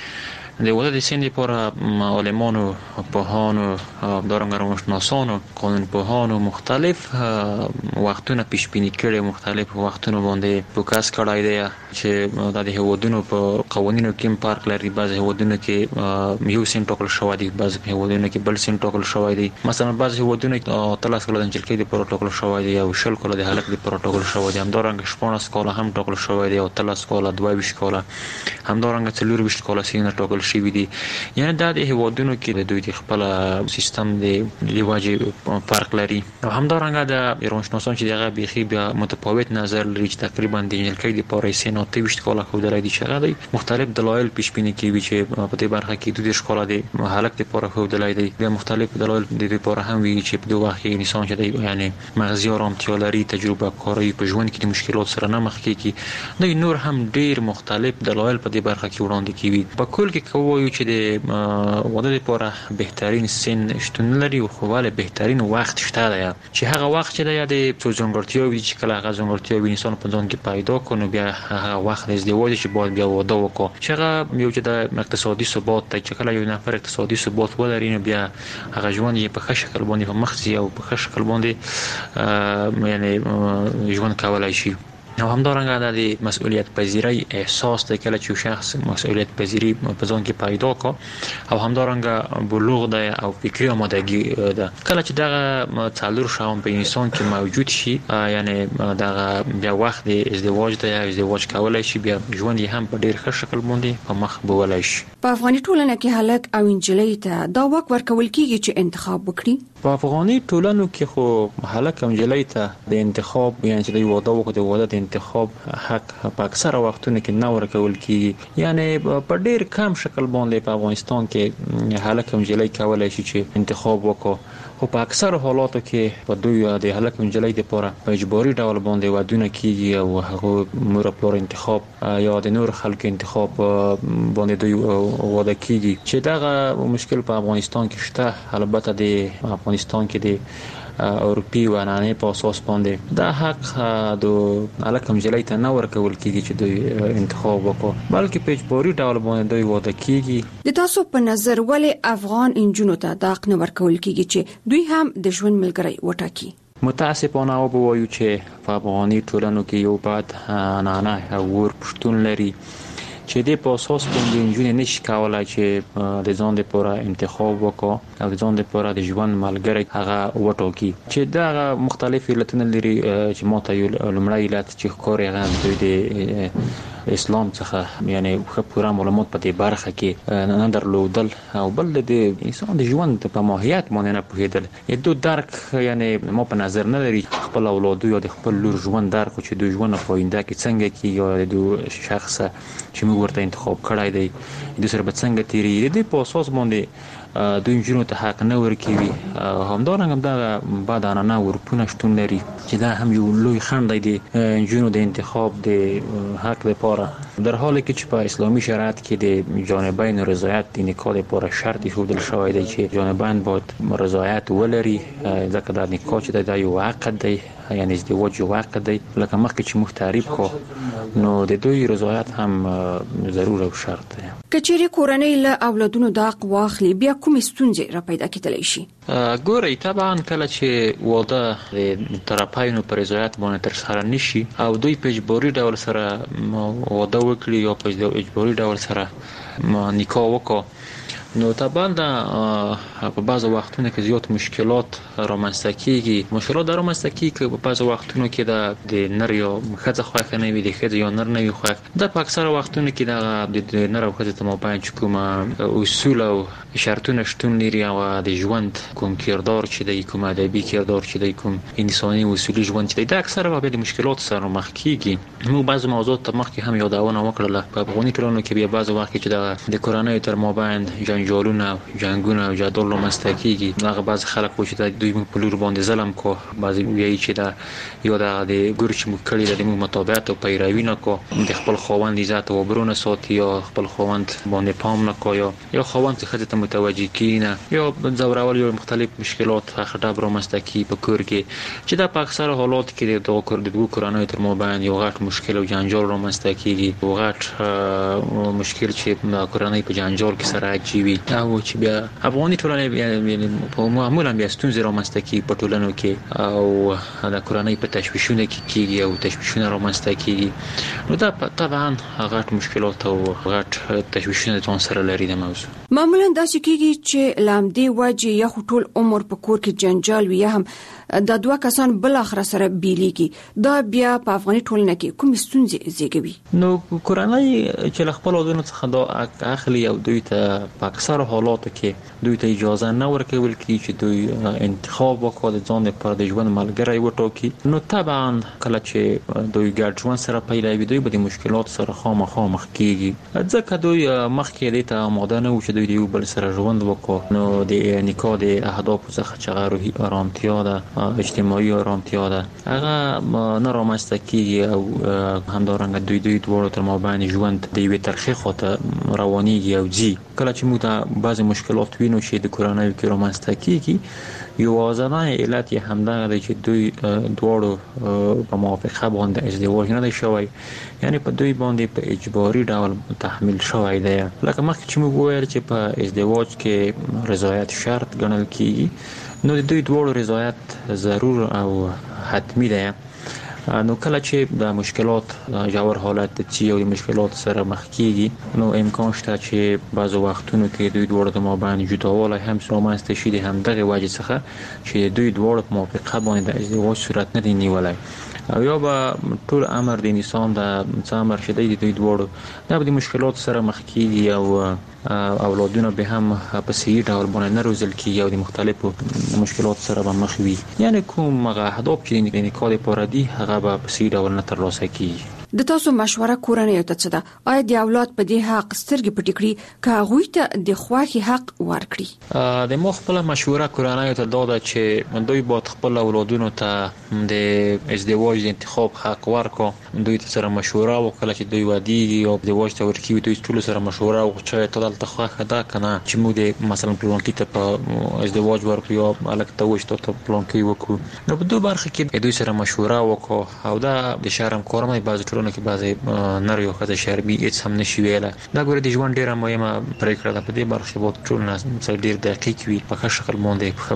د واده د سین لپاره علمانو پوهانو دارنګ روانشناسانو قانون پوهانو مختلف وختونه پیش بینی کړي مختلف وختونه باندې فوکس کړای دی چې د هیوادونو په قوانینو کې فرق لري بعض هیوادونو کې یو سین ټاکل شوی دی بعض هیوادونو کې بل سین ټاکل شوی دی مثلا بعض هیوادونو کې 13 کال د انجلۍ د پروتوکول شوی دی او 10 کال د هلک د پروتوکول شوی دی همدارنګه 14 کال هم ټاکل شوی دی او 13 کال 22 کال همدارنګه 24 کال سین ټاکل شوی دی یعنی د هیوادونو کې د دوی د خپل سیستم د واجب فرق لري او همدارنګه د روانشناسان چې دغه بيخي بیا متفاوت نظر لري چې تقریبا د انجلۍ د پاره سین او 23 کال خو درای دي چې هغه مختلف دلایل پیش بینی کوي چې په دې برخه کې د شکل د هلک د پاره خو درای دي د مختلف دلایل د دې پاره هم وی چې په دوه وخت کې انسان چې دی یعنی مغزي آرامتیا لري تجربه کاری په ژوند کې د مشکلات سره نه مخ کیږي نو نور هم ډیر مختلف دلایل په دې برخه کې وړاندې کوي په کل کې کوي چې د واده لپاره بهترین سن شتون لري او خو له بهترین وخت شته دی چې هغه وخت چې د ځانګړتیاوي چې کله هغه ځانګړتیاوي انسان په ځان کې پیدا کړي بیا هغه وخت د ازدواج چې باید بیا واده وکړي چې هغه یو چې د اقتصادي ثبات ته چې کله یو نفر اقتصادي ثبات ولري نو بیا هغه ژوند یې په ښه شکل باندې په مخ او په ښه شکل باندې یعنی ژوند کولای شي او همدارنګه د مسؤلیت پذیری احساس د کله چې شخص مسؤلیت پذیری په ځان کې پیدا کو او همدارنګه بلوغ د او فکری آمادگی ده کله چې دغه تعلق شاوم په انسان کې موجود شي یعنی دغه بیا وخت د ازدواج د ازدواج کولای شي بیا ژوند یې هم په ډیر ښه شکل باندې په مخ بولای شي په افغاني ټولنه کې هلک او انجلۍ ته دا وخت ورکول کیږي چې انتخاب وکړي په افغاني ټولنو کې خو هلک او انجلۍ ته د انتخاب یعنی چې د واده وکړي د واده انتخاب حق په اکثره وختونو کې نه ورکول کیږي یعنی په ډیر کم شکل باندې په افغانستان کې هلک او انجلۍ کولای شي چې انتخاب وکړي خو په اکثره حالاتو کې په دوی د هلک او انجلۍ لپاره په اجباري ډول باندې ودونه کیږي او هغه مور پلار انتخاب یا د نور خلکو انتخاب باندې دوی واده کیږي چې دغه مشکل په افغانستان کې شته البته د افغانستان کې د اروپی و عنعنې په اساس باندې دا حق د هلک او انجلۍ ته نه ورکول کیږي چې دوی انتخاب وکړي بلکې په اجباري ډول باندې دوی واده کیږي د تاسو په نظر ولې افغان انجونو ته دا حق نه ورکول کیږي چې دوی هم د ژوند ملګری وټاکي متاسفانه او بوایو چې په افغاني ټولنو کې یو بد عنعنه او ور پښتون لري چې د په اساس باندې انجونې نشي کولای چې د ځان لپاره انتخاب وکړي او د ځان لپاره د ژوند ملګری هغه وټاکي چې دا مختلف علتونه لري چې ماته یو لومړی علت چې ښکاري هغه د اسلام څخه یعنی خو پوره معلومات په دې برخه کې نه درلودل او بل د انسان د ژوند په ماهیت باندې نه پوهیدل یو درک یعنی ما په نظر نه لري خپل اولاد یا د خپل لور ژوند درک چې د ژوند په آینده کې څنګه کې یا د شخص چې موږ ورته انتخاب کړای دی د سره به څنګه تیری د په اساس باندې د انجونو ته حق نه ورکوي همدارنګه دا بعد نه ورپونه شتون لري چې دا هم یو لوی خنډ دی د انجونو د انتخاب د حق لپاره در حالی که چې په اسلامي شریعت کې د جانبین رضایت د نکاح لپاره شرط ایښودل شوی دی چې جانبین باید رضایت ولري ځکه دا نکاح چې دا یو عقد دی یعنی ازدواج یو عقد دی لکه مخکې چې موږ تعریف کو نو د دوی رضایت هم ضرور او شرط دی کچېری کورنۍ له اولادونو د حق واخلي بیا کومې ستونزې را پیدا کېدلی شي ګورئ طبعا کله چې واده د طرفینو پر رضایت باندې ترسره نشي او دوی په اجباري ډول سره واده وکړي یا په اجباري ډول سره نکاح وکړي نو طبعا په بعض وختونو کې زیات مشکلات رامنځته کیږي مشکلات رامنځته کیږي په بعض وختونو کې د نر یا ښځه خوښه نه وي د ښځې یا نر نه وي خوښ د په اکثره وختونو کې د نر او ښځې تمابین چې کوم اصول او شرطونه شتون لري او د ژوند کوم کردار چې دی کوم ادبي کردار چې دی کوم انساني اصولي ژوند چې دی د اکثره به د مشکلات سره مخ کیږي موږ بعض موضوعات ته مخکې هم یادونه وکړه په افغاني ټولنو کې بیا بعض وخت چې د کورنۍ تر مابین جنجالونه جنگونه او جدال رامنځته کیږي. هغه بعض خلک و چې دوی په لور باندې ظلم کو، بعضی وایي چې دا یو د ګور چې موږ کړی د موږ مطابقت او پیروي نه کو، د خپل خاوند عزت او برونه ساتي یا خپل خاوند باندې پام نه کو، یا خاوند څخه ته متوجي کینه، یا زورول یا مختلف مشکلات خطر رامنځته کی په کور کې، چې دا په اکثر حالات کې د دوه کورنۍ تر مابین یو غټ مشکل او جنجال رامنځته کیږي. یو غټ مشکل چې کورنۍ په جنجال کې سره اچوي او چې بیا افغاني ټولنه په معمولا بیا ستونزې رامنځته کی په ټولنو کې او د کورنۍ په تشویشونه کې کیږي او تشویشونه رامنځته کیږي. نو دا طبعا غټ مشکلات او غټ تشویشونه ځان سره لري. د موضوع معمولا داسې کیږي چې لامدې وجه یا ټول عمر په کور کې جنجال وي، هم دا دوه کسان بل اخر سره بیلیږي. دا بیا په افغاني ټولنه کې کوم ستونزې زیږوي؟ نو کورنۍ چې خپل ودونو څخه دا اخلي او دوی ته په اکثر حالاتو کې دوی ته اجازه نه ورکول کیږي چې دوی انتخاب وکړي د ځان لپاره د ژوند ملګری وټاکي. نو طبعا کله چې دوی ګډ ژوند سره پیلوي دوی به د مشکلات سره خامخا مخ کیږي، ځکه دوی مخکې د ته آماده نه و چې دوی یو بل سره ژوند وکړي. نو د نکاح د اهداف څخه چې روحي آرامتیا ده، اجتماعي آرامتیا ده، هغه نه رامنځته کیږي او همدارنګه دوی دواړو تر مابین ژوند د یوې ترخې خواته روانېږي او ځي. کله چې موږ د بعضې مشکلات وینو چې د کورنیو کې رامنځته کیږي، یوازینی علت یې همدغه دی چې دوی دواړو په موافقه باندې ازدواج نه دی شوی، یعنی په دوی باندې په اجباري ډول تحمیل شوی دی. لکه مخکې چې موږ وویل چې په ازدواج کې رضایت شرط ګڼل کیږي، نو د دوی دواړو رضایت ضرور او حتمی دی. نو کله چې د مشکلات جوړ حالت چې یو د مشکلات سره مخ کیږي، نو امکان شته چې بعض وختونو کې دوی دواړو د مابین جداوالی هم رامنځته شي د همدغه وجې څخه چې دوی دواړو په موافقه باندې د ازدواج صورت نه دی نیولی، او یا به ټول عمر د انسان د عمر شدید دوی دواړو دا به د مشکلات سره مخ کیږي او اولادونه به هم په صحیح ډول باندې نه روزل کیږي او د مختلفو مشکلات سره به مخ وي. یعنی کوم اهداف چې د نکاح لپاره دي هغه به په صحیح ډول نه ترلاسه کیږي. د تاسو مشوره کورنۍ ته څه ده؟ آیا د اولاد په دې حق سترګې پټې کړي که هغوی ته د خوښې حق ورکړي؟ د ما خپل مشوره کورنۍ ته دا ده چې دوی باید خپل اولادونو ته د ازدواج د انتخاب حق ورکړي. دوی ته سره مشوره وکړي چې دوی ودیږي او ازدواج ته ورکوي، دوی ټول سره مشوره وکړي چې ته دلته خوښه ده کنه چې موږ د مثلا پلانکی ته په ازدواج ورکړو یا الګ ته وښته ته پلانکی وکړو. نو په دوه برخه کې دوی سره مشوره وکړي او دا د شرم کورنۍ بعض کې بعضی نر یو خدای شربي هیڅ هم نشي ویله. دا ګوره د ژوند ډیره مهمه پریکړه ده. په دې برخه کې ټول ناس ډیر دقیق وي، په ښه شکل باندې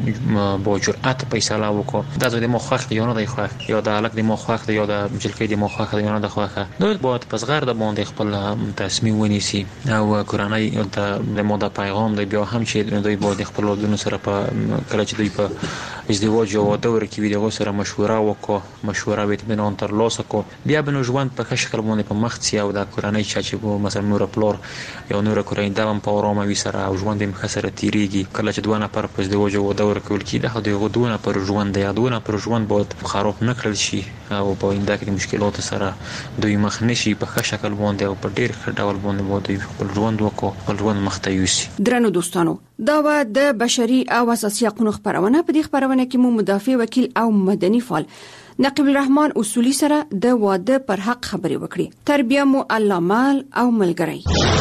په با جرأت فیصله وکړي. دا د مخخ دی یا نه دی خوښ، یا د الګ د مخخ دی یا د جلکې د مخخ دی یا نه دی خوښ. دوی باید په صغر د باندې خپل تصمیم ونیسي او کورنۍ د موده پیغام دی بیا هم چې دوی باید خپل ودونو سره په کله چې دوی په ازدواج او واده ورکوي دغه سره مشوره وکړي، مشوره به اطمینان ترلاسه کړي، بیا به ژوند په ښه شکل باندې په مخ ځي او د کورنۍ چې مثلا نور پلار یا نور کورنۍ دا هم په آرامه وي سره او ژوند یې ښه سره تیریږي. کله چې دوه نفر په ازدواج او واده ورکول کېږي د هغوی دوه نفر ژوند دی، دوه نفر ژوند باید خراب نه کړل شي او په آینده کې د مشکلاتو سره دوی مخ نه شي. په ښه شکل باندې او په ډېر ښه ډول باندې باید دوی خپل ژوند وکړي، خپل ژوند مخ ته یوسي. درنو دوستانو، دا و د بشري او اساسي حقوقو خبرونه. په دې خبرونه کې مو مدافع وکیل او مدني فعال نقیب الرحمن اصولی سره د واده پر حق خبرې وکړي. تربیه مو الله مال او ملګری.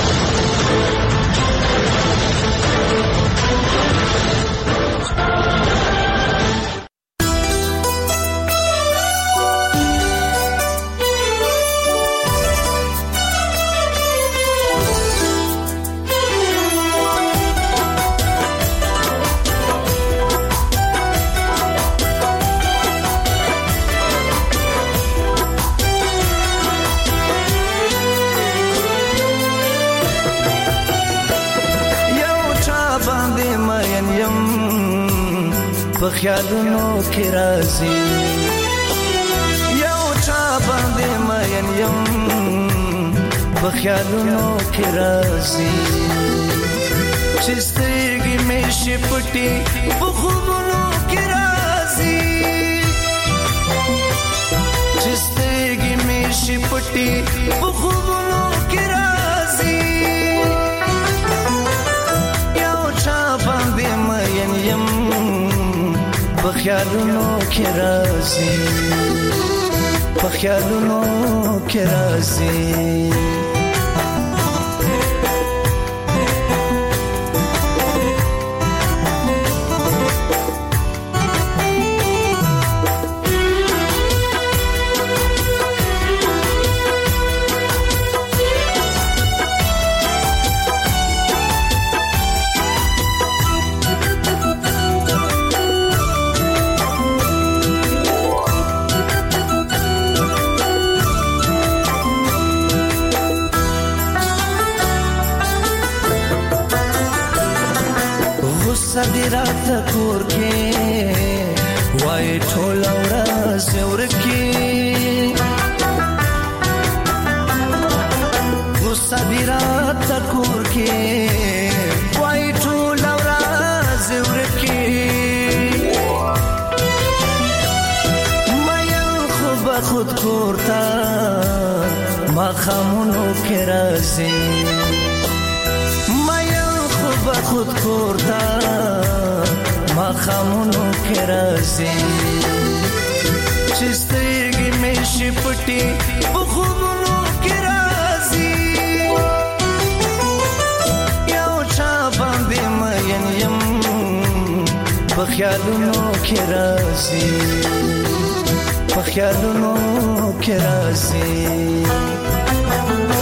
خیالونو کې راځي یو چا باندې مین یم په خیالونو کې راځي چې سترګې مې شي پټې په خوبونو کې راځي چې سترګې مې شي پټې په خوبونو کې راځي خیالونو کې راځي په خیالونو کې راځي صدرات کور کې وای ټول ورځ ورکی صدرات کور کې وای ټول ورځ ورکی مې خود کورتا ما خامونو کې راځي خود کورتا ما خامونو کې راځي چې سترګې مې شپټي په خوبونو کې راځي یو چا باندې مین یم په خیالونو کې راځي په خیالونو کې راځي